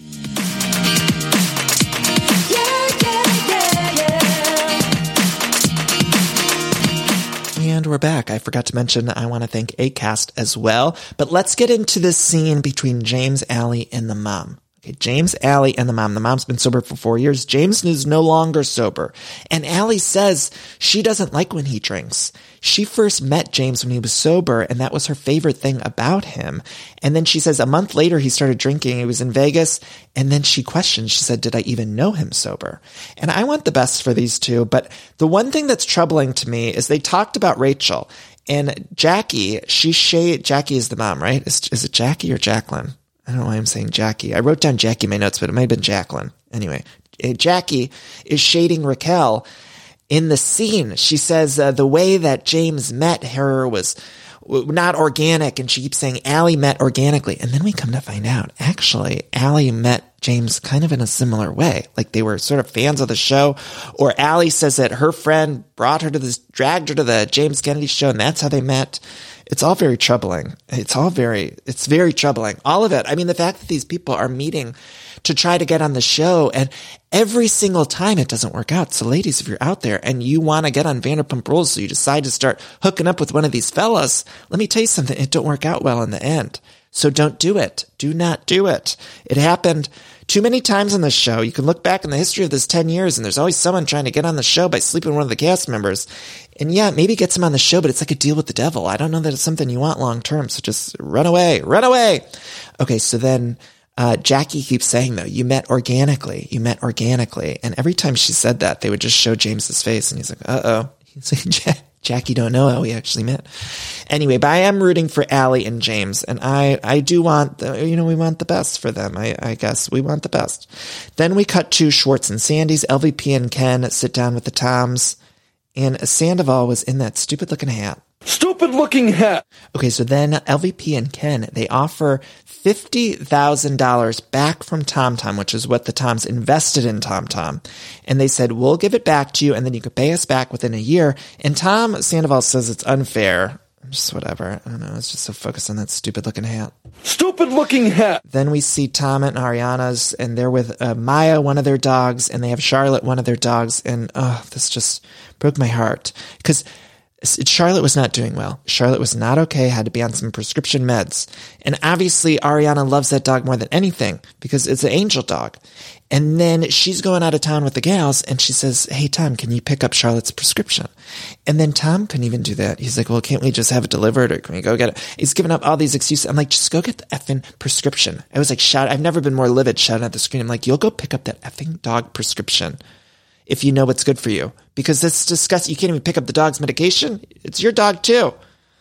And we're back. I forgot to mention I want to thank Acast as well. But let's get into this scene between James, Allie, and the mom. Okay, James, Allie, and the mom. The mom's been sober for four years. James is no longer sober. And Allie says she doesn't like when he drinks. She first met James when he was sober, and that was her favorite thing about him. And then she says a month later he started drinking. He was in Vegas, and then she questioned. She said, did I even know him sober? And I want the best for these two, but the one thing that's troubling to me is they talked about Rachel. And Jackie, she shade, Jackie is the mom, right? Is, is it Jackie or Jacqueline? I don't know why I'm saying Jackie. I wrote down Jackie in my notes, but it might have been Jacqueline. Anyway, Jackie is shading Raquel in the scene. She says uh, the way that James met her was not organic, and she keeps saying Allie met organically. And then we come to find out, actually, Allie met James kind of in a similar way. Like they were sort of fans of the show, or Allie says that her friend brought her to this, dragged her to the James Kennedy show, and that's how they met. It's all very troubling. It's all very, it's very troubling. All of it. I mean, the fact that these people are meeting to try to get on the show, and every single time it doesn't work out. So ladies, if you're out there and you want to get on Vanderpump Rules, so you decide to start hooking up with one of these fellas, let me tell you something. It don't work out well in the end. So don't do it. Do not do it. It happened too many times on this show. You can look back in the history of this ten years, and there's always someone trying to get on the show by sleeping with one of the cast members. And yeah, maybe it gets them on the show, but it's like a deal with the devil. I don't know that it's something you want long term. So just run away, run away. Okay. So then, uh, Jackie keeps saying though, you met organically, you met organically. And every time she said that, they would just show James's face, and he's like, uh oh. He's like, Jackie don't know how we actually met. Anyway, but I am rooting for Allie and James, and I, I do want, the, you know, we want the best for them. I, I guess we want the best. Then we cut to Schwartz and Sandy's. L V P and Ken sit down with the Toms, and Sandoval was in that stupid looking hat. Stupid looking hat. Okay, so then L V P and Ken, they offer fifty thousand dollars back from TomTom, which is what the Toms invested in TomTom. And they said, we'll give it back to you, and then you could pay us back within a year. And Tom Sandoval says it's unfair. Just whatever. I don't know. It's just so focused on that stupid looking hat. Stupid looking hat. Then we see Tom and Ariana's, and they're with uh, Maya, one of their dogs, and they have Charlotte, one of their dogs. And oh, this just broke my heart, because Charlotte was not doing well. Charlotte was not okay, had to be on some prescription meds. And obviously Ariana loves that dog more than anything because it's an angel dog. And then she's going out of town with the gals, and she says, hey, Tom, can you pick up Charlotte's prescription? And then Tom couldn't even do that. He's like, well, can't we just have it delivered, or can we go get it? He's giving up all these excuses. I'm like, just go get the effing prescription. I was like, shout, I've never been more livid shouting at the screen. I'm like, you'll go pick up that effing dog prescription if you know what's good for you. Because that's disgusting. You can't even pick up the dog's medication. It's your dog too.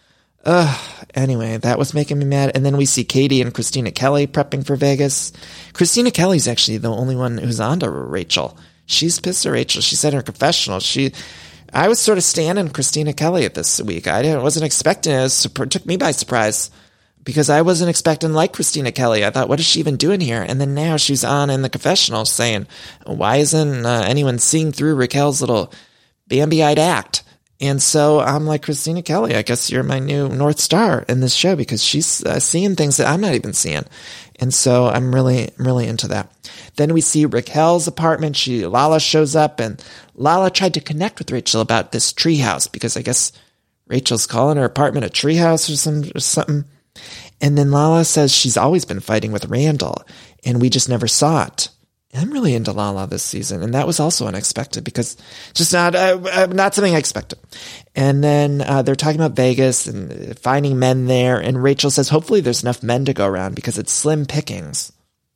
Ugh. Anyway, that was making me mad. And then we see Katie and Christina Kelly prepping for Vegas. Christina Kelly's actually the only one who's on to Rachel. She's pissed at Rachel. She said in her confessional, she, I was sort of standing Christina Kelly at this week. I didn't, wasn't expecting it. It took me by surprise, because I wasn't expecting like Christina Kelly. I thought, what is she even doing here? And then now she's on in the confessional saying, why isn't uh, anyone seeing through Raquel's little Bambi-eyed act? And so I'm like, Christina Kelly, I guess you're my new North Star in this show, because she's uh, seeing things that I'm not even seeing. And so I'm really, really into that. Then we see Raquel's apartment. She, Lala shows up, and Lala tried to connect with Rachel about this treehouse, because I guess Rachel's calling her apartment a treehouse or some or something. And then Lala says she's always been fighting with Randall, and we just never saw it. I'm really into Lala this season, and that was also unexpected, because just not uh, not something I expected. And then uh, they're talking about Vegas and finding men there, and Rachel says hopefully there's enough men to go around because it's slim pickings.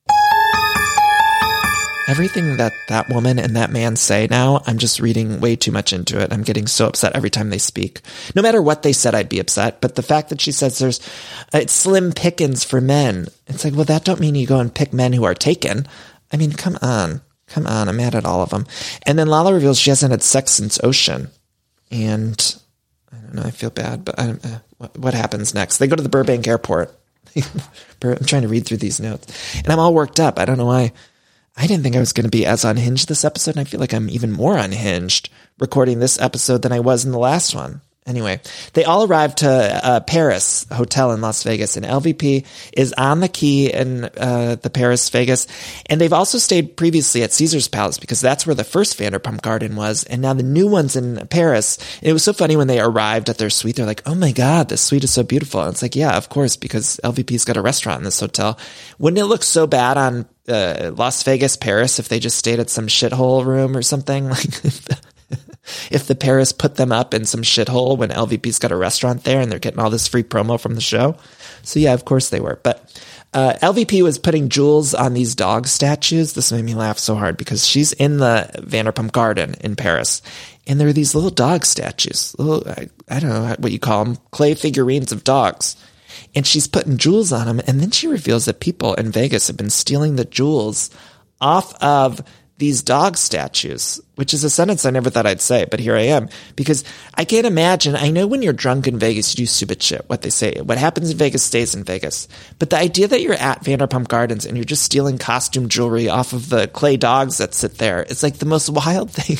Everything that that woman and that man say now, I'm just reading way too much into it. I'm getting so upset every time they speak. No matter what they said, I'd be upset. But the fact that she says there's uh, it's slim pickings for men, it's like, well, that don't mean you go and pick men who are taken. I mean, come on. Come on. I'm mad at all of them. And then Lala reveals she hasn't had sex since Ocean. And I don't know, I feel bad, but I don't, uh, what, what happens next? They go to the Burbank airport. I'm trying to read through these notes, and I'm all worked up. I don't know why. I didn't think I was going to be as unhinged this episode, and I feel like I'm even more unhinged recording this episode than I was in the last one. Anyway, they all arrived to uh, Paris Hotel in Las Vegas, and L V P is on the key in uh, the Paris Vegas, and they've also stayed previously at Caesar's Palace because that's where the first Vanderpump Garden was, and now the new one's in Paris. And it was so funny when they arrived at their suite, they're like, oh my god, this suite is so beautiful. And it's like, yeah, of course, because L V P's got a restaurant in this hotel. Wouldn't it look so bad on uh, Las Vegas, Paris, if they just stayed at some shithole room or something? Like if the Paris put them up in some shithole when L V P's got a restaurant there and they're getting all this free promo from the show. So yeah, of course they were. But uh, L V P was putting jewels on these dog statues. This made me laugh so hard because she's in the Vanderpump Garden in Paris. And there are these little dog statues, little, I, I don't know what you call them, clay figurines of dogs. And she's putting jewels on them. And then she reveals that people in Vegas have been stealing the jewels off of these dog statues, which is a sentence I never thought I'd say, but here I am. Because I can't imagine, I know when you're drunk in Vegas, you do stupid shit, what they say. What happens in Vegas stays in Vegas. But the idea that you're at Vanderpump Gardens and you're just stealing costume jewelry off of the clay dogs that sit there, it's like the most wild thing.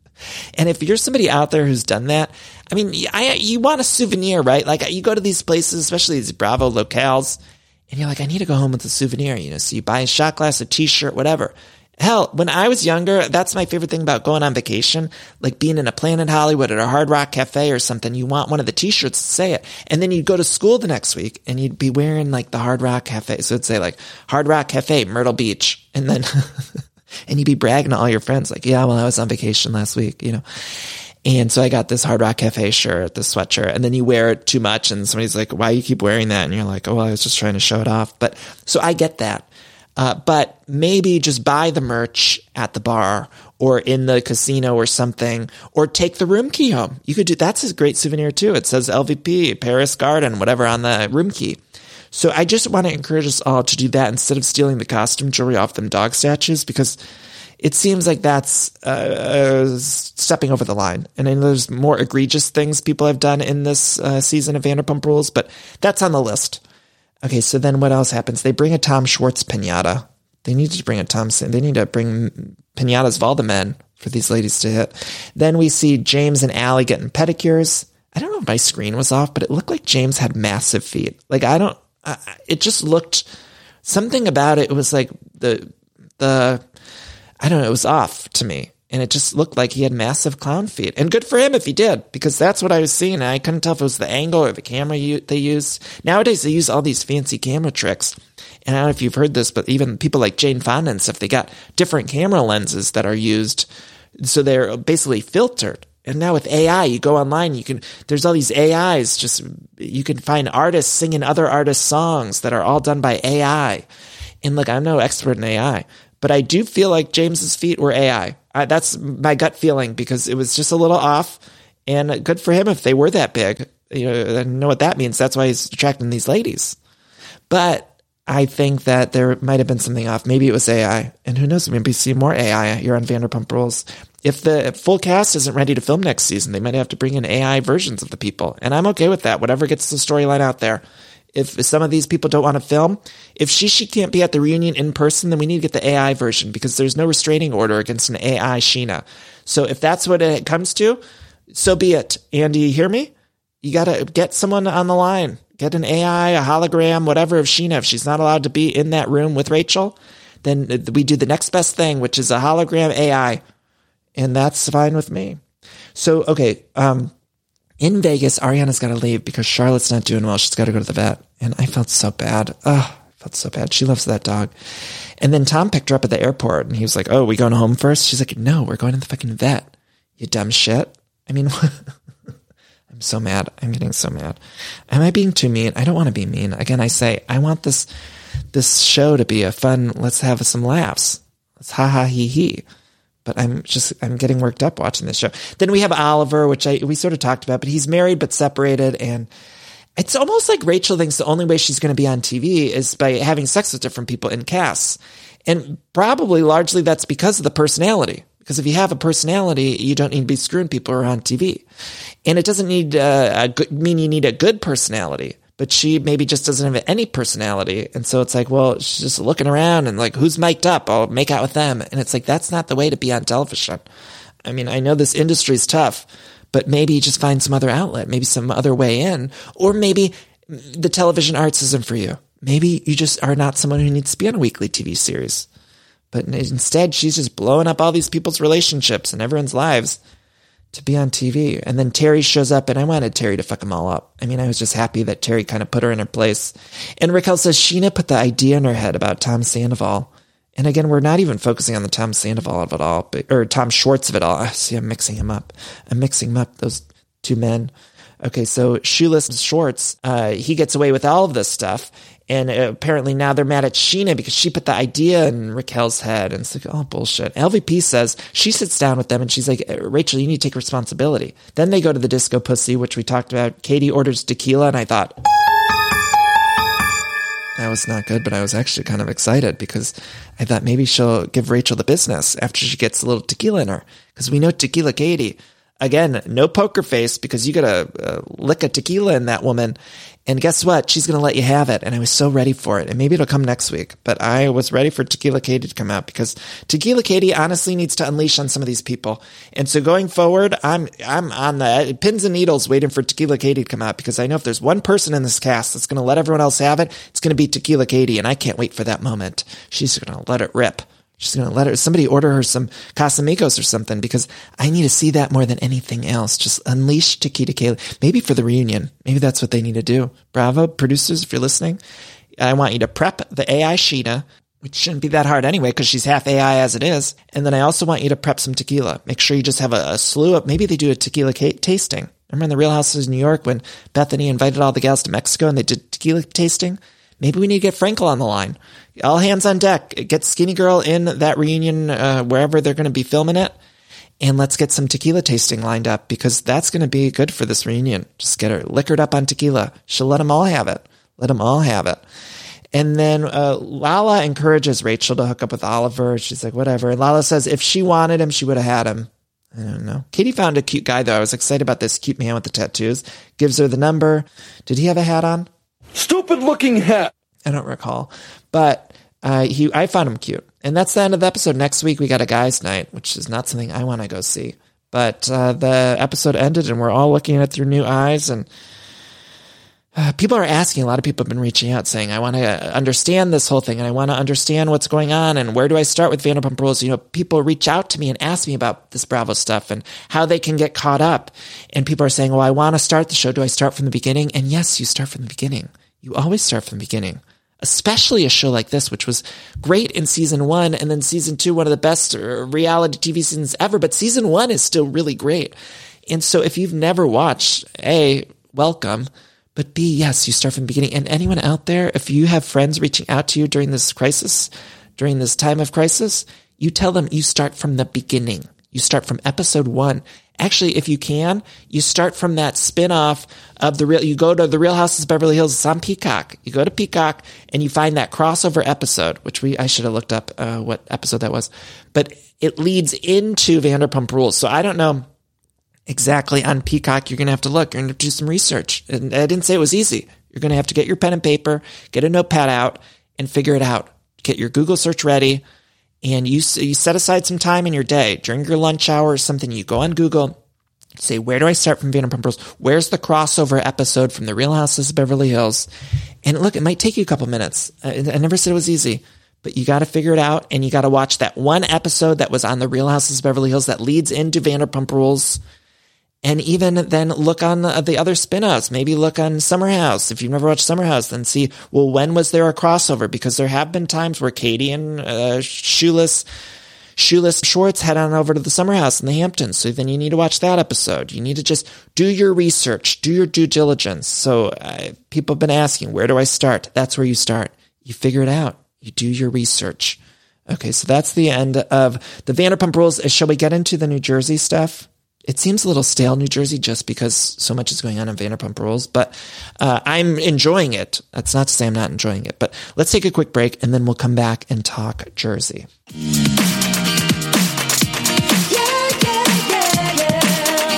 And if you're somebody out there who's done that, I mean, I, you want a souvenir, right? Like you go to these places, especially these Bravo locales, and you're like, I need to go home with a souvenir, you know, so you buy a shot glass, a t-shirt, whatever. Hell, when I was younger, that's my favorite thing about going on vacation, like being in a Planet Hollywood at a Hard Rock Cafe or something. You want one of the t-shirts to say it. And then you'd go to school the next week and you'd be wearing like the Hard Rock Cafe. So it'd say like Hard Rock Cafe, Myrtle Beach. And then, and you'd be bragging to all your friends like, yeah, well, I was on vacation last week, you know. And so I got this Hard Rock Cafe shirt, this sweatshirt, and then you wear it too much and somebody's like, why do you keep wearing that? And you're like, oh, well, I was just trying to show it off. But so I get that. Uh, but maybe just buy the merch at the bar or in the casino or something, or take the room key home. You could do, that's a great souvenir too. It says L V P, Paris Garden, whatever on the room key. So I just want to encourage us all to do that instead of stealing the costume jewelry off them dog statues, because it seems like that's uh, stepping over the line. And I know there's more egregious things people have done in this uh, season of Vanderpump Rules, but that's on the list. Okay, so then what else happens? They bring a Tom Schwartz pinata. They need to bring a Tom, they need to bring pinatas of all the men for these ladies to hit. Then we see James and Allie getting pedicures. I don't know if my screen was off, but it looked like James had massive feet. Like, I don't, I, it just looked, something about it, it was like the, the, I don't know, it was off to me. And it just looked like he had massive clown feet. And good for him if he did, because that's what I was seeing. And I couldn't tell if it was the angle or the camera you, they used. Nowadays, they use all these fancy camera tricks. And I don't know if you've heard this, but even people like Jane Fonda and stuff, they got different camera lenses that are used. So they're basically filtered. And now with A I, you go online, you can, there's all these A Is, just, you can find artists singing other artists' songs that are all done by A I. And look, I'm no expert in A I, but I do feel like James's feet were A I. I, that's my gut feeling, because it was just a little off, and good for him if they were that big. You know, I know what that means. That's why he's attracting these ladies. But I think that there might have been something off. Maybe it was A I, and who knows? Maybe see more A I here on Vanderpump Rules. If the full cast isn't ready to film next season, they might have to bring in A I versions of the people, and I'm okay with that. Whatever gets the storyline out there. If some of these people don't want to film, if Shishi can't be at the reunion in person, then we need to get the A I version, because there's no restraining order against an A I Sheena. So if that's what it comes to, so be it. Andy, you hear me? You got to get someone on the line. Get an A I, a hologram, whatever of Sheena. If she's not allowed to be in that room with Rachel, then we do the next best thing, which is a hologram A I. And that's fine with me. So, okay, um, in Vegas, Ariana's got to leave because Charlotte's not doing well. She's got to go to the vet. And I felt so bad. Oh, I felt so bad. She loves that dog. And then Tom picked her up at the airport, and he was like, oh, we going home first? She's like, no, we're going to the fucking vet. You dumb shit. I mean, I'm so mad. I'm getting so mad. Am I being too mean? I don't want to be mean. Again, I say, I want this, this show to be a fun, let's have some laughs. Let's ha ha he he. But I'm just, I'm getting worked up watching this show. Then we have Oliver, which I, we sort of talked about, but he's married but separated. And it's almost like Rachel thinks the only way she's going to be on T V is by having sex with different people in casts. And probably largely that's because of the personality. Because if you have a personality, you don't need to be screwing people who are on T V. And it doesn't need uh, a good, mean you need a good personality, but she maybe just doesn't have any personality. And so it's like, well, she's just looking around and like, who's mic'd up? I'll make out with them. And it's like, that's not the way to be on television. I mean, I know this industry is tough, but maybe just find some other outlet, maybe some other way in, or maybe the television arts isn't for you. Maybe you just are not someone who needs to be on a weekly T V series. But instead, she's just blowing up all these people's relationships and everyone's lives to be on T V. And then Terry shows up, and I wanted Terry to fuck them all up. I mean, I was just happy that Terry kind of put her in her place. And Raquel says Sheena put the idea in her head about Tom Sandoval. And again, we're not even focusing on the Tom Sandoval of it all, but, or Tom Schwartz of it all. See, I'm mixing him up. I'm mixing him up, those two men. Okay, so Shoeless Schwartz, uh, he gets away with all of this stuff. And apparently now they're mad at Sheena because she put the idea in Raquel's head. And it's like, oh, bullshit. L V P says she sits down with them and she's like, Rachel, you need to take responsibility. Then they go to the disco pussy, which we talked about. Katie orders tequila, and I thought, that was not good, but I was actually kind of excited because I thought maybe she'll give Rachel the business after she gets a little tequila in her. Because we know Tequila Katie, again, no poker face because you got to uh, lick a tequila in that woman. And guess what? She's going to let you have it. And I was so ready for it. And maybe it'll come next week. But I was ready for Tequila Katie to come out because Tequila Katie honestly needs to unleash on some of these people. And so going forward, I'm I'm on the pins and needles waiting for Tequila Katie to come out because I know if there's one person in this cast that's going to let everyone else have it, it's going to be Tequila Katie. And I can't wait for that moment. She's going to let it rip. She's going to let her, somebody order her some Casamigos or something because I need to see that more than anything else. Just unleash Tequila Katie. Maybe for the reunion. Maybe that's what they need to do. Bravo, producers, if you're listening. I want you to prep the A I Sheena, which shouldn't be that hard anyway because she's half A I as it is. And then I also want you to prep some tequila. Make sure you just have a, a slew of, maybe they do a tequila ca- tasting. Remember in the Real Houses of New York when Bethany invited all the gals to Mexico and they did tequila tasting? Maybe we need to get Frankel on the line. All hands on deck. Get Skinny Girl in that reunion, uh, wherever they're going to be filming it. And let's get some tequila tasting lined up because that's going to be good for this reunion. Just get her liquored up on tequila. She'll let them all have it. Let them all have it. And then uh, Lala encourages Rachel to hook up with Oliver. She's like, whatever. And Lala says if she wanted him, she would have had him. I don't know. Katie found a cute guy, though. I was excited about this cute man with the tattoos. Gives her the number. Did he have a hat on? Stupid looking hat. I don't recall. But uh, he, I found him cute. And that's the end of the episode. Next week, we got a guys' night, which is not something I want to go see. But uh, the episode ended, and we're all looking at it through new eyes. And uh, people are asking. A lot of people have been reaching out saying, I want to understand this whole thing, and I want to understand what's going on, and where do I start with Vanderpump Rules? You know, people reach out to me and ask me about this Bravo stuff and how they can get caught up. And people are saying, well, I want to start the show. Do I start from the beginning? And yes, you start from the beginning. You always start from the beginning, especially a show like this, which was great in season one. And then season two, one of the best reality T V seasons ever. But season one is still really great. And so if you've never watched, A, welcome. But B, yes, you start from the beginning. And anyone out there, if you have friends reaching out to you during this crisis, during this time of crisis, you tell them you start from the beginning. You start from episode one. Actually, if you can, you start from that spinoff of the real, you go to the Real Houses of Beverly Hills. It's on Peacock. You go to Peacock and you find that crossover episode, which we, I should have looked up, uh, what episode that was, but it leads into Vanderpump Rules. So I don't know exactly on Peacock. You're going to have to look, you're going to do some research. And I didn't say it was easy. You're going to have to get your pen and paper, get a notepad out and figure it out. Get your Google search ready. And you, you set aside some time in your day during your lunch hour or something. You go on Google, say, where do I start from Vanderpump Rules? Where's the crossover episode from the Real Houses of Beverly Hills? And look, it might take you a couple minutes. I, I never said it was easy, but you got to figure it out. And you got to watch that one episode that was on the Real Houses of Beverly Hills that leads into Vanderpump Rules. And even then look on the, the other spin-offs. Maybe look on Summer House. If you've never watched Summer House, then see, well, when was there a crossover? Because there have been times where Katie and uh, Shoeless, Shoeless Schwartz head on over to the Summer House in the Hamptons. So then you need to watch that episode. You need to just do your research, do your due diligence. So uh, people have been asking, where do I start? That's where you start. You figure it out. You do your research. Okay, so that's the end of the Vanderpump Rules. Shall we get into the New Jersey stuff? It seems a little stale, New Jersey, just because so much is going on in Vanderpump Rules, but uh, I'm enjoying it. That's not to say I'm not enjoying it, but let's take a quick break, and then we'll come back and talk Jersey. Yeah, yeah, yeah, yeah. I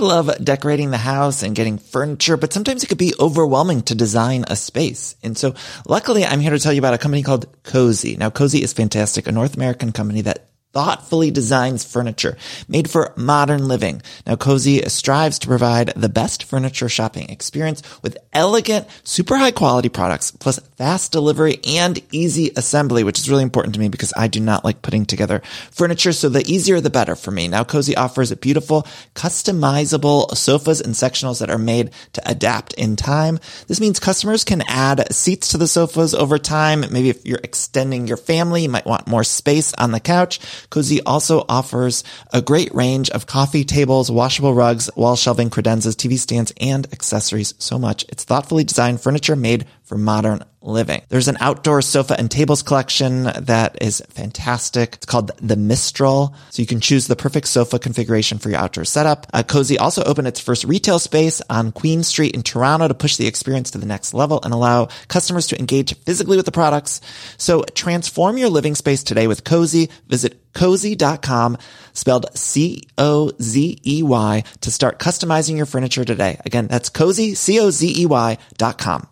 love decorating the house and getting furniture, but sometimes it could be overwhelming to design a space. And so luckily, I'm here to tell you about a company called Cozy. Now, Cozy is fantastic, a North American company that thoughtfully designs furniture made for modern living. Now, Cozy strives to provide the best furniture shopping experience with elegant, super high quality products, plus fast delivery and easy assembly, which is really important to me because I do not like putting together furniture. So the easier, the better for me. Now, Cozy offers beautiful, customizable sofas and sectionals that are made to adapt in time. This means customers can add seats to the sofas over time. Maybe if you're extending your family, you might want more space on the couch. Cozy also offers a great range of coffee tables, washable rugs, wall shelving, credenzas, T V stands, and accessories. So much. It's thoughtfully designed furniture made for modern living. There's an outdoor sofa and tables collection that is fantastic. It's called the Mistral. So you can choose the perfect sofa configuration for your outdoor setup. Uh, Cozy also opened its first retail space on Queen Street in Toronto to push the experience to the next level and allow customers to engage physically with the products. So transform your living space today with Cozy. Visit cozy dot com, spelled C O Z E Y, to start customizing your furniture today. Again, that's Cozy, C O Z E Y dot com.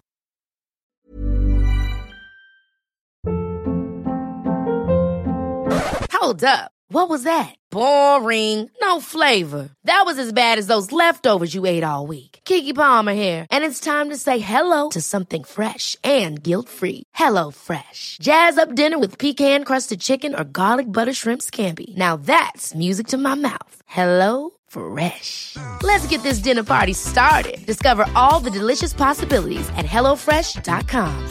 Hold up. What was that? Boring. No flavor. That was as bad as those leftovers you ate all week. Keke Palmer here, and it's time to say hello to something fresh and guilt-free. Hello Fresh. Jazz up dinner with pecan-crusted chicken or garlic butter shrimp scampi. Now that's music to my mouth. Hello Fresh. Let's get this dinner party started. Discover all the delicious possibilities at hello fresh dot com.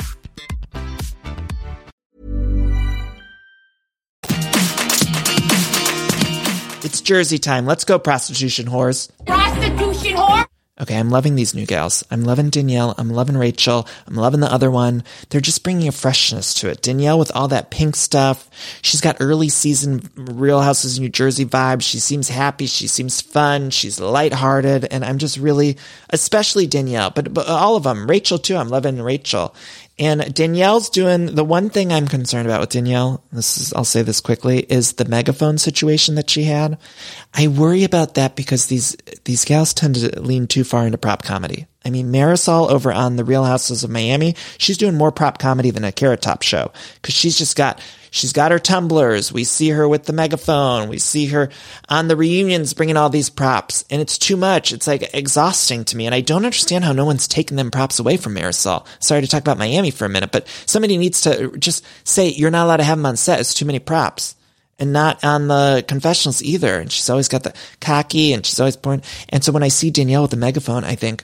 It's Jersey time. Let's go, prostitution whores. Prostitution whore? Okay, I'm loving these new gals. I'm loving Danielle. I'm loving Rachel. I'm loving the other one. They're just bringing a freshness to it. Danielle with all that pink stuff. She's got early season Real Houses of New Jersey vibes. She seems happy. She seems fun. She's lighthearted. And I'm just really, especially Danielle, but, but all of them. Rachel too. I'm loving Rachel. And Danielle's doing, the one thing I'm concerned about with Danielle, this is, I'll say this quickly, is the megaphone situation that she had. I worry about that because these, these gals tend to lean too far into prop comedy. I mean, Marisol over on The Real Houses of Miami, she's doing more prop comedy than a Carrot Top show because she's just got, she's got her tumblers. We see her with the megaphone. We see her on the reunions bringing all these props, and it's too much. It's like exhausting to me, and I don't understand how no one's taking them props away from Marisol. Sorry to talk about Miami for a minute, but somebody needs to just say, you're not allowed to have them on set. It's too many props. And not on the confessionals either. And she's always got the cocky, and she's always pointing. And so when I see Danielle with the megaphone, I think,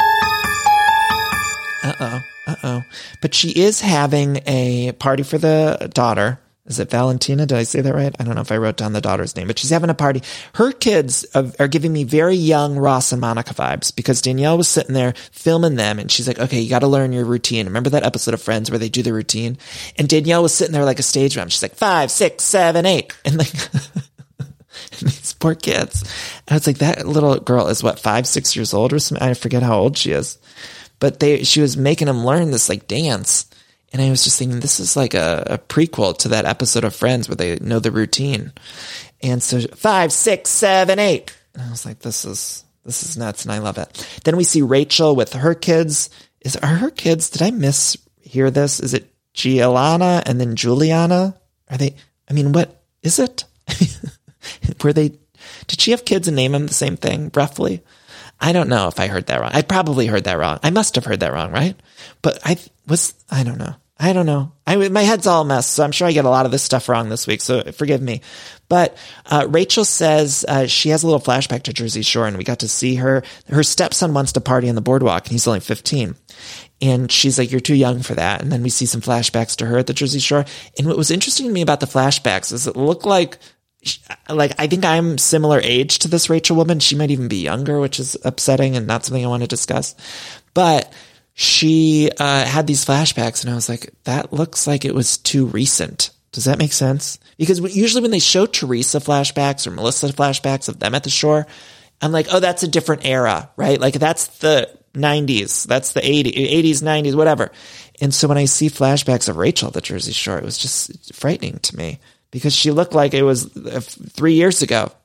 uh-oh, uh-oh. But she is having a party for the daughter. Is it Valentina? Did I say that right? I don't know if I wrote down the daughter's name, but she's having a party. Her kids are giving me very young Ross and Monica vibes because Danielle was sitting there filming them, and she's like, okay, you got to learn your routine. Remember that episode of Friends where they do the routine? And Danielle was sitting there like a stage mom. She's like, five, six, seven, eight. And like, these poor kids. And it's like, that little girl is what, five, six years old or something? I forget how old she is. But they, she was making them learn this like dance. And I was just thinking, this is like a, a prequel to that episode of Friends where they know the routine. And so five, six, seven, eight. And I was like, this is, this is nuts. And I love it. Then we see Rachel with her kids. Is, are her kids, did I mishear this? Is it Giuliana and then Juliana? Are they, I mean, what is it? Were they, did she have kids and name them the same thing, roughly? I don't know if I heard that wrong. I probably heard that wrong. I must have heard that wrong, right? But I was, I don't know. I don't know. I, my head's all a mess, so I'm sure I get a lot of this stuff wrong this week, so forgive me. But uh, Rachel says uh, she has a little flashback to Jersey Shore, and we got to see her. Her stepson wants to party on the boardwalk, and he's only fifteen. And she's like, you're too young for that. And then we see some flashbacks to her at the Jersey Shore. And what was interesting to me about the flashbacks is it looked like, like, I think I'm similar age to this Rachel woman. She might even be younger, which is upsetting and not something I want to discuss. But she uh, had these flashbacks, and I was like, that looks like it was too recent. Does that make sense? Because usually when they show Teresa flashbacks or Melissa flashbacks of them at the shore, I'm like, oh, that's a different era, right? Like, that's the nineties, that's the eighties, nineties, whatever. And so when I see flashbacks of Rachel at the Jersey Shore, it was just frightening to me because she looked like it was three years ago.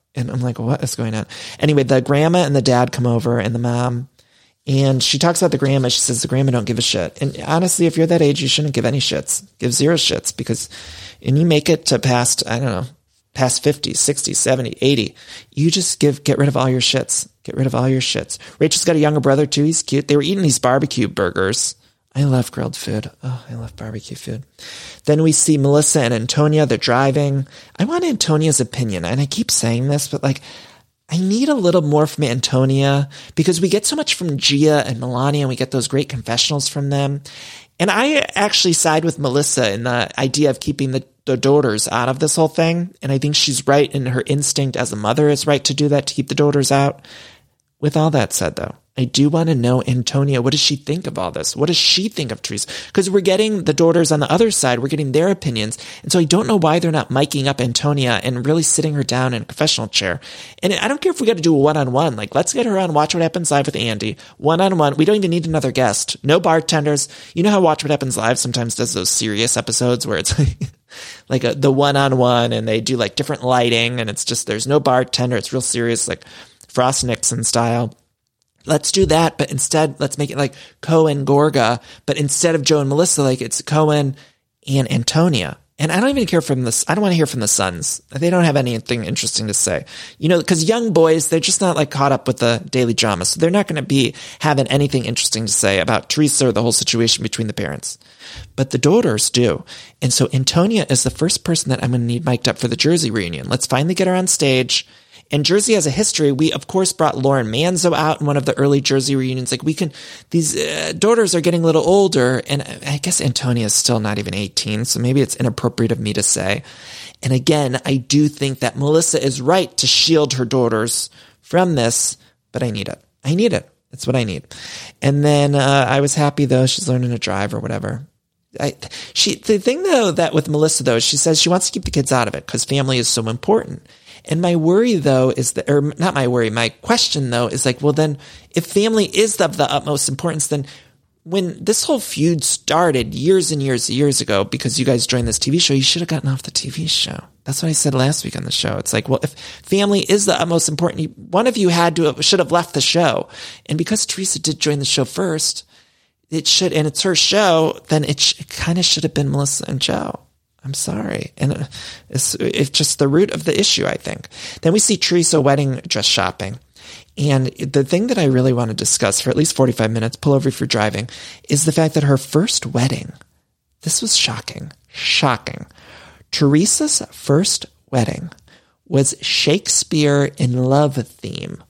And I'm like, what is going on? Anyway, the grandma and the dad come over and the mom, and she talks about the grandma. She says the grandma don't give a shit. And honestly, if you're that age, you shouldn't give any shits. Give zero shits, because when you make it to past, I don't know, past fifty, sixty, seventy, eighty, you just give, get rid of all your shits. Get rid of all your shits. Rachel's got a younger brother too. He's cute. They were eating these barbecue burgers. I love grilled food. Oh, I love barbecue food. Then we see Melissa and Antonia. They're driving. I want Antonia's opinion. And I keep saying this, but like, I need a little more from Antonia, because we get so much from Gia and Melania, and we get those great confessionals from them. And I actually side with Melissa in the idea of keeping the, the daughters out of this whole thing. And I think she's right, and her instinct as a mother is right to do that, to keep the daughters out. With all that said, though, I do want to know Antonia. What does she think of all this? What does she think of Teresa? Because we're getting the daughters on the other side. We're getting their opinions. And so I don't know why they're not miking up Antonia and really sitting her down in a confessional chair. And I don't care if we got to do a one-on-one. Like, let's get her on Watch What Happens Live with Andy. One-on-one. We don't even need another guest. No bartenders. You know how Watch What Happens Live sometimes does those serious episodes where it's like, like a, the one-on-one, and they do like different lighting, and it's just, there's no bartender. It's real serious, like Frost Nixon style. Let's do that, but instead, let's make it like Cohen Gorga, but instead of Joe and Melissa, like it's Cohen and Antonia. And I don't even care from this. I don't want to hear from the sons. They don't have anything interesting to say, you know, because young boys, they're just not like caught up with the daily drama. So they're not going to be having anything interesting to say about Teresa or the whole situation between the parents. But the daughters do. And so Antonia is the first person that I'm going to need mic'd up for the Jersey reunion. Let's finally get her on stage. And Jersey has a history. We, of course, brought Lauren Manzo out in one of the early Jersey reunions. Like, we can, these uh, daughters are getting a little older, and I guess Antonia is still not even eighteen, so maybe it's inappropriate of me to say. And again, I do think that Melissa is right to shield her daughters from this, but I need it. I need it. That's what I need. And then uh, I was happy, though, she's learning to drive or whatever. I, she, the thing, though, that with Melissa, though, she says she wants to keep the kids out of it because family is so important. And my worry, though, is that, or not my worry, my question, though, is like, well, then if family is of the utmost importance, then when this whole feud started years and years and years ago, because you guys joined this T V show, you should have gotten off the T V show. That's what I said last week on the show. It's like, well, if family is the utmost important, one of you had to, should have left the show. And because Teresa did join the show first, it should, and it's her show, then it, sh- it kind of should have been Melissa and Joe. I'm sorry. And it's, it's just the root of the issue, I think. Then we see Teresa wedding dress shopping. And the thing that I really want to discuss for at least forty-five minutes, pull over if you're driving, is the fact that her first wedding, this was shocking, shocking. Teresa's first wedding was Shakespeare in Love theme.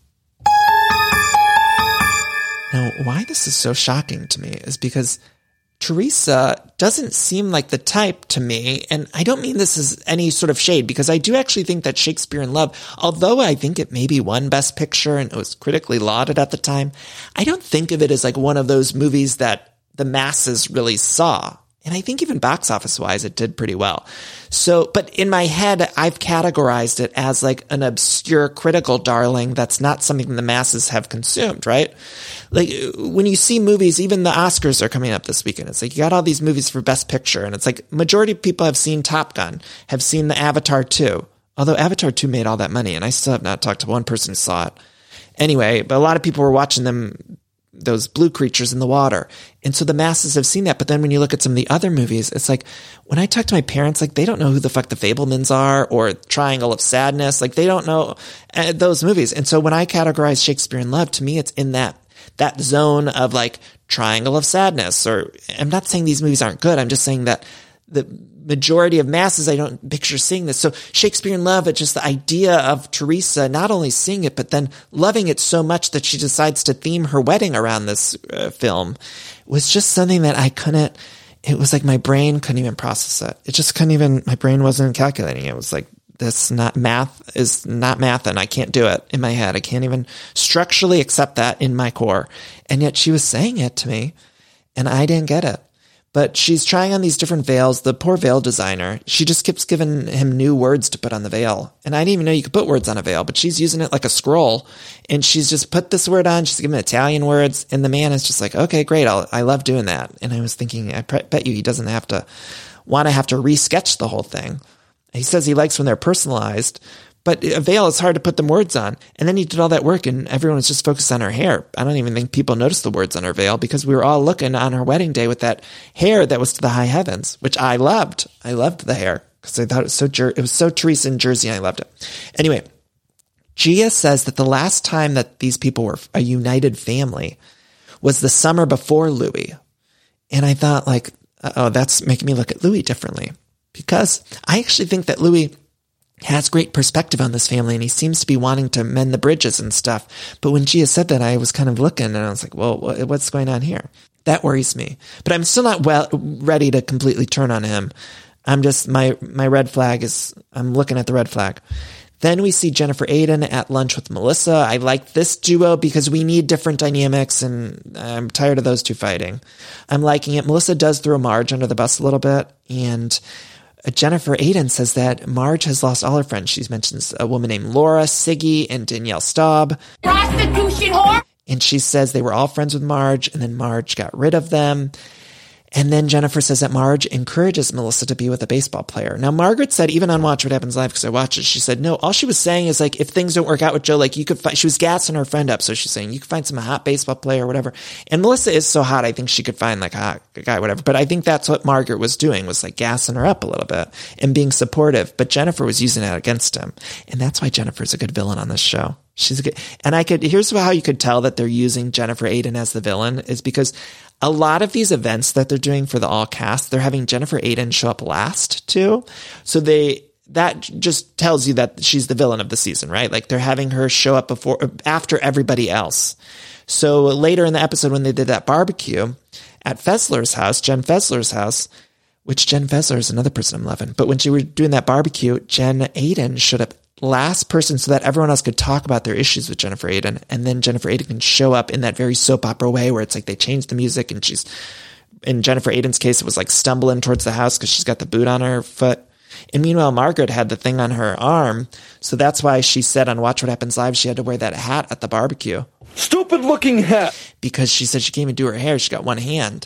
Now, why this is so shocking to me is because Teresa doesn't seem like the type to me, and I don't mean this as any sort of shade, because I do actually think that Shakespeare in Love, although I think it maybe won Best Picture and it was critically lauded at the time, I don't think of it as like one of those movies that the masses really saw. And I think even box office wise, it did pretty well. So, but in my head, I've categorized it as like an obscure critical darling that's not something the masses have consumed, right? Like when you see movies, even the Oscars are coming up this weekend. It's like you got all these movies for Best Picture, and it's like majority of people have seen Top Gun, have seen the Avatar two, although Avatar two made all that money, and I still have not talked to one person who saw it. Anyway, but a lot of people were watching them, those blue creatures in the water. And so the masses have seen that. But then when you look at some of the other movies, it's like when I talk to my parents, like they don't know who the fuck the Fabelmans are or Triangle of Sadness. Like they don't know uh, those movies. And so when I categorize Shakespeare in Love, to me, it's in that, that zone of like Triangle of Sadness. Or I'm not saying these movies aren't good. I'm just saying that the majority of masses, I don't picture seeing this. So Shakespeare in Love, it's just the idea of Teresa not only seeing it, but then loving it so much that she decides to theme her wedding around this uh, film was just something that I couldn't, it was like my brain couldn't even process it. It just couldn't even, my brain wasn't calculating. It was like, this not math is not math, and I can't do it in my head. I can't even structurally accept that in my core. And yet she was saying it to me and I didn't get it. But she's trying on these different veils. The poor veil designer, she just keeps giving him new words to put on the veil. And I didn't even know you could put words on a veil, but she's using it like a scroll. And she's just put this word on. She's giving Italian words. And the man is just like, okay, great. I'll, I love doing that. And I was thinking, I bet you he doesn't have to want to have to re-sketch the whole thing. He says he likes when they're personalized, But a veil is hard to put them words on. And then he did all that work and everyone was just focused on her hair. I don't even think people noticed the words on her veil because we were all looking on her wedding day with that hair that was to the high heavens, which I loved. I loved the hair because I thought it was so, jer- it was so Teresa and Jersey. I loved it. Anyway, Gia says that the last time that these people were a united family was the summer before Louis. And I thought like, oh, that's making me look at Louis differently because I actually think that Louis has great perspective on this family and he seems to be wanting to mend the bridges and stuff. But when Gia said that, I was kind of looking and I was like, well, what's going on here? That worries me, but I'm still not well ready to completely turn on him. I'm just, my, my red flag is, I'm looking at the red flag. Then we see Jennifer Aydin at lunch with Melissa. I like this duo because we need different dynamics and I'm tired of those two fighting. I'm liking it. Melissa does throw Marge under the bus a little bit, and Jennifer Aydin says that Marge has lost all her friends. She mentions a woman named Laura, Siggy, and Danielle Staub. Prostitution whore! And she says they were all friends with Marge, and then Marge got rid of them. And then Jennifer says that Marge encourages Melissa to be with a baseball player. Now, Margaret said, even on Watch What Happens Live, because I watched it, she said, no, all she was saying is like, if things don't work out with Joe, like you could find, she was gassing her friend up. So she's saying, you could find some hot baseball player or whatever. And Melissa is so hot, I think she could find like a hot guy, whatever. But I think that's what Margaret was doing, was like gassing her up a little bit and being supportive. But Jennifer was using that against him. And that's why Jennifer's a good villain on this show. She's a good, and I could, here's how you could tell that they're using Jennifer Aydin as the villain is because a lot of these events that they're doing for the all cast, they're having Jennifer Aydin show up last too. So they, that just tells you that she's the villain of the season, right? Like they're having her show up before, after everybody else. So later in the episode when they did that barbecue at Fessler's house, Jen Fessler's house, which Jen Fessler is another person I'm loving. But when she was doing that barbecue, Jen Aydin showed up last person so that everyone else could talk about their issues with Jennifer Aydin. And then Jennifer Aydin can show up in that very soap opera way where it's like they changed the music and she's, in Jennifer Aydin's case, it was like stumbling towards the house because she's got the boot on her foot. And meanwhile, Margaret had the thing on her arm. So that's why she said on Watch What Happens Live, she had to wear that hat at the barbecue. Stupid looking hat. Because she said she came and do her hair. She got one hand.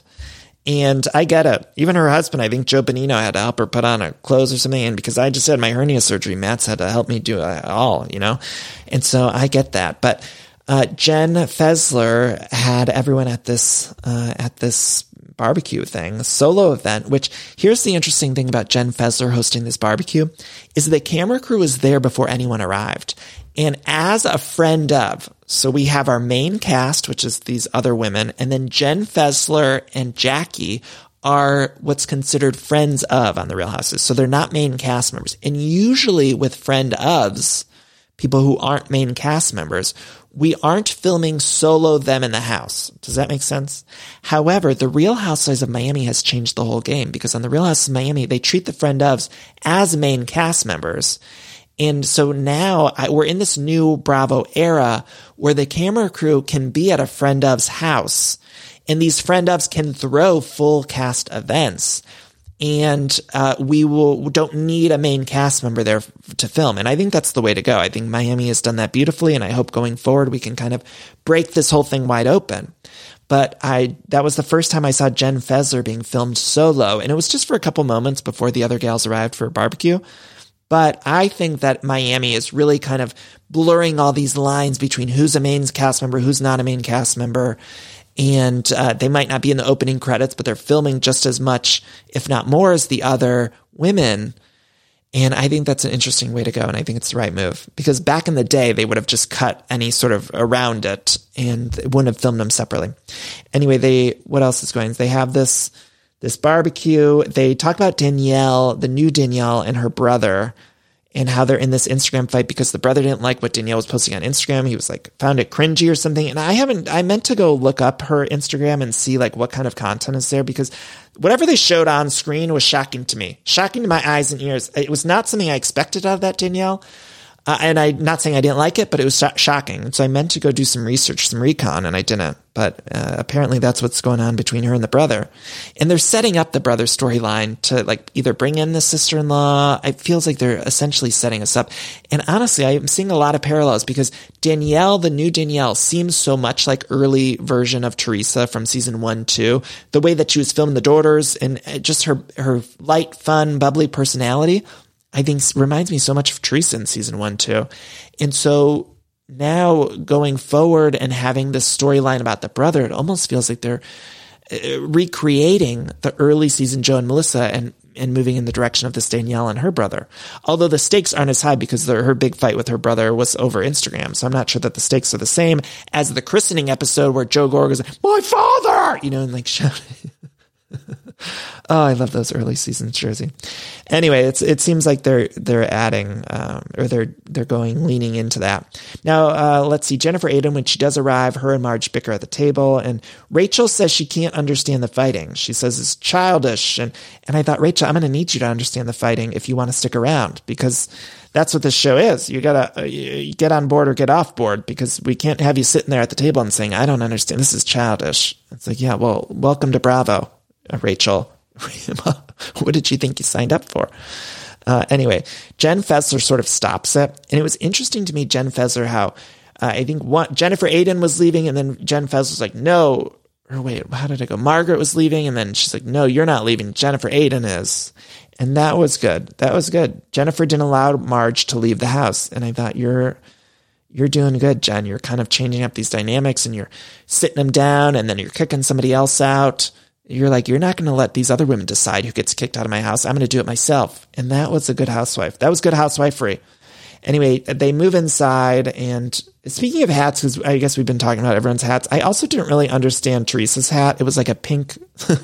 And I get it. Even her husband, I think Joe Bonino had to help her put on her clothes or something. And because I just had my hernia surgery, Matt's had to help me do it all, you know? And so I get that. But uh, Jen Fessler had everyone at this, uh, at this barbecue thing, a solo event, which here's the interesting thing about Jen Fessler hosting this barbecue is the camera crew was there before anyone arrived. And as a friend of, so we have our main cast, which is these other women, and then Jen Fessler and Jackie are what's considered friends of on The Real Houses. So they're not main cast members. And usually with friend ofs, people who aren't main cast members, we aren't filming solo them in the house. Does that make sense? However, The Real Housewives of Miami has changed the whole game because on The Real Housewives of Miami, they treat the friend ofs as main cast members. And so now I, we're in this new Bravo era where the camera crew can be at a friend of's house and these friend ofs can throw full cast events. And uh, we will don't need a main cast member there to film. And I think that's the way to go. I think Miami has done that beautifully. And I hope going forward, we can kind of break this whole thing wide open. But I that was the first time I saw Jen Fessler being filmed solo. And it was just for a couple moments before the other gals arrived for a barbecue. But I think that Miami is really kind of blurring all these lines between who's a main cast member, who's not a main cast member. And uh, they might not be in the opening credits, but they're filming just as much, if not more, as the other women. And I think that's an interesting way to go. And I think it's the right move. Because back in the day, they would have just cut any sort of around it and wouldn't have filmed them separately. Anyway, they what else is going on? They have this... This barbecue, they talk about Danielle, the new Danielle and her brother and how they're in this Instagram fight because the brother didn't like what Danielle was posting on Instagram. He was like, found it cringy or something. And I haven't, I meant to go look up her Instagram and see like what kind of content is there because whatever they showed on screen was shocking to me, shocking to my eyes and ears. It was not something I expected out of that Danielle. Uh, and I'm not saying I didn't like it, but it was sh- shocking. And so I meant to go do some research, some recon, and I didn't. But uh, apparently that's what's going on between her and the brother. And they're setting up the brother storyline to like either bring in the sister-in-law. It feels like they're essentially setting us up. And honestly, I'm seeing a lot of parallels because Danielle, the new Danielle, seems so much like early version of Teresa from season one, two. The way that she was filming the daughters and just her, her light, fun, bubbly personality. I think reminds me so much of Teresa in season one, too. And so now going forward and having this storyline about the brother, it almost feels like they're recreating the early season Joe and Melissa and, and moving in the direction of this Danielle and her brother. Although the stakes aren't as high because the, her big fight with her brother was over Instagram. So I'm not sure that the stakes are the same as the christening episode where Joe Gore goes, my father, you know, and like shouting. Oh, I love those early seasons, Jersey. Anyway, it's it seems like they're they're adding um, or they're they're going leaning into that. Now, uh, let's see. Jennifer Aydin, when she does arrive, her and Marge bicker at the table, and Rachel says she can't understand the fighting. She says it's childish, and and I thought, Rachel, I'm going to need you to understand the fighting if you want to stick around, because that's what this show is. You gotta uh, you get on board or get off board, because we can't have you sitting there at the table and saying, I don't understand. This is childish. It's like, yeah, well, welcome to Bravo, Rachel. What did you think you signed up for? Uh, anyway, Jen Fessler sort of stops it. And it was interesting to me, Jen Fessler, how uh, I think one, Jennifer Aydin was leaving, and then Jen Fessler was like, no, or wait, how did it go? Margaret was leaving, and then she's like, no, you're not leaving. Jennifer Aydin is. And that was good. That was good. Jennifer didn't allow Marge to leave the house. And I thought, you're, you're doing good, Jen. You're kind of changing up these dynamics, and you're sitting them down, and then you're kicking somebody else out. You're like, you're not going to let these other women decide who gets kicked out of my house. I'm going to do it myself. And that was a good housewife. That was good housewifery. Anyway, they move inside. And speaking of hats, because I guess we've been talking about everyone's hats, I also didn't really understand Teresa's hat. It was like a pink...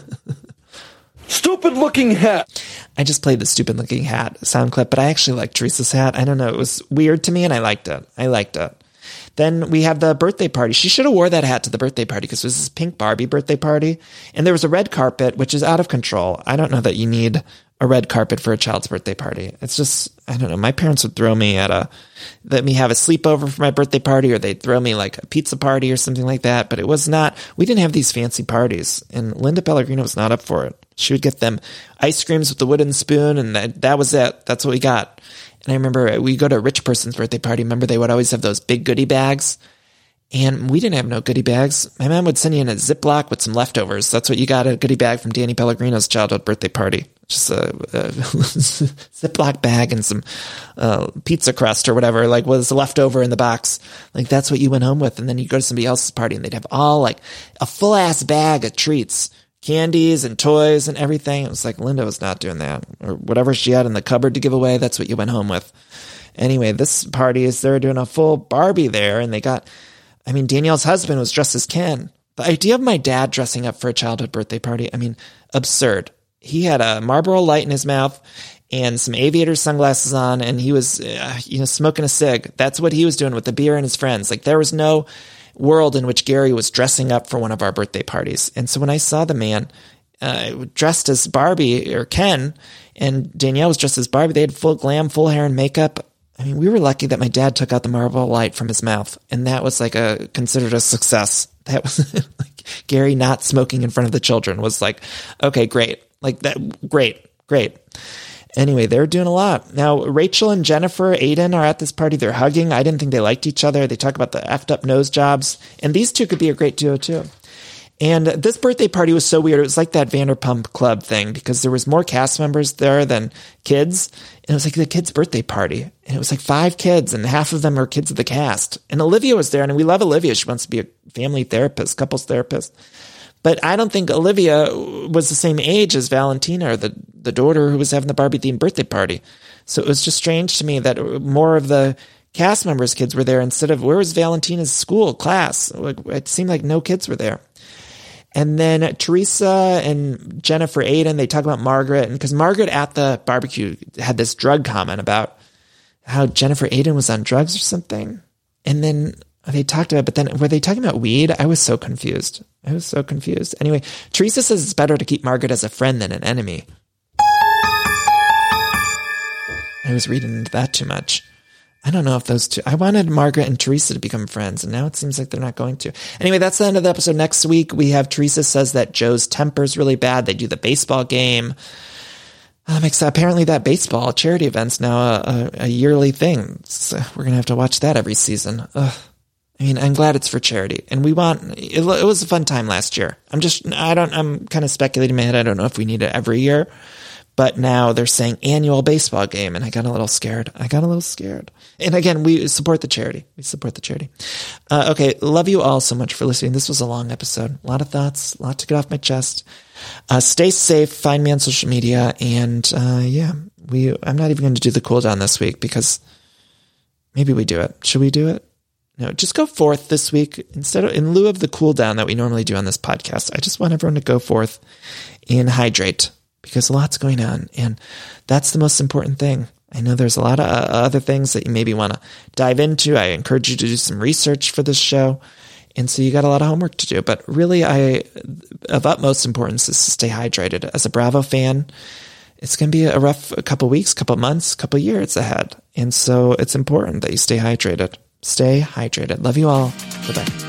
Stupid looking hat. I just played the stupid looking hat sound clip, but I actually liked Teresa's hat. I don't know. It was weird to me, and I liked it. I liked it. Then we have the birthday party. She should have wore that hat to the birthday party, because it was this pink Barbie birthday party. And there was a red carpet, which is out of control. I don't know that you need a red carpet for a child's birthday party. It's just, I don't know. My parents would throw me at a, let me have a sleepover for my birthday party, or they'd throw me like a pizza party or something like that. But it was not, we didn't have these fancy parties. And Linda Pellegrino was not up for it. She would get them ice creams with the wooden spoon, and that, that was it. That's what we got. And I remember we go to a rich person's birthday party. Remember, they would always have those big goodie bags. And we didn't have no goodie bags. My mom would send you in a Ziploc with some leftovers. That's what you got, a goodie bag from Danny Pellegrino's childhood birthday party. Just a, a Ziploc bag and some uh, pizza crust or whatever, like was left over in the box. Like that's what you went home with. And then you go to somebody else's party, and they'd have all like a full ass bag of treats. Candies and toys and everything. It was like, Linda was not doing that. Or whatever she had in the cupboard to give away, that's what you went home with. Anyway, this party is, they're doing a full Barbie there, and they got, I mean, Danielle's husband was dressed as Ken. The idea of my dad dressing up for a childhood birthday party, I mean, absurd. He had a Marlboro Light in his mouth and some aviator sunglasses on, and he was, uh, you know, smoking a cig. That's what he was doing with the beer and his friends. Like, there was no world in which Gary was dressing up for one of our birthday parties. And so when I saw the man uh, dressed as Barbie or Ken, and Danielle was dressed as Barbie, they had full glam, full hair and makeup. I mean, we were lucky that my dad took out the Marlboro Light from his mouth, and that was like a considered a success. That was like Gary not smoking in front of the children was like, okay, great. Like that, great, great. Anyway, they're doing a lot. Now, Rachel and Jennifer Aydin are at this party. They're hugging. I didn't think they liked each other. They talk about the effed up nose jobs. And these two could be a great duo, too. And this birthday party was so weird. It was like that Vanderpump Club thing, because there was more cast members there than kids. And it was like the kids' birthday party. And it was like five kids, and half of them are kids of the cast. And Olivia was there, and we love Olivia. She wants to be a family therapist, couples therapist. But I don't think Olivia was the same age as Valentina, or the, the daughter who was having the Barbie-themed birthday party. So it was just strange to me that more of the cast members' kids were there instead of, where was Valentina's school, class? It seemed like no kids were there. And then Teresa and Jennifer Aydin, they talk about Margaret. And because Margaret at the barbecue had this drug comment about how Jennifer Aydin was on drugs or something. And then they talked about, but then were they talking about weed? I was so confused. I was so confused. Anyway, Teresa says it's better to keep Margaret as a friend than an enemy. I was reading into that too much. I don't know if those two, I wanted Margaret and Teresa to become friends, and now it seems like they're not going to. Anyway, that's the end of the episode. Next week, we have Teresa says that Joe's temper's really bad. They do the baseball game. Um, except apparently that baseball charity event's now a, a, a yearly thing. So we're going to have to watch that every season. Ugh. I mean, I'm glad it's for charity, and we want, it, it was a fun time last year. I'm just, I don't, I'm kind of speculating in my head. I don't know if we need it every year, but now they're saying annual baseball game, and I got a little scared. I got a little scared. And again, we support the charity. We support the charity. Uh, okay, love you all so much for listening. This was a long episode. A lot of thoughts, a lot to get off my chest. Uh, stay safe. Find me on social media. And uh, yeah, we. I'm not even going to do the cool down this week because maybe we do it. Should we do it? No, just go forth this week instead of in lieu of the cool down that we normally do on this podcast. I just want everyone to go forth and hydrate because a lot's going on, and that's the most important thing. I know there's a lot of uh, other things that you maybe want to dive into. I encourage you to do some research for this show. And so you got a lot of homework to do, but really I, of utmost importance is to stay hydrated. As a Bravo fan, it's going to be a rough a couple weeks, couple months, couple years ahead. And so it's important that you stay hydrated. Stay hydrated. Love you all. Bye-bye.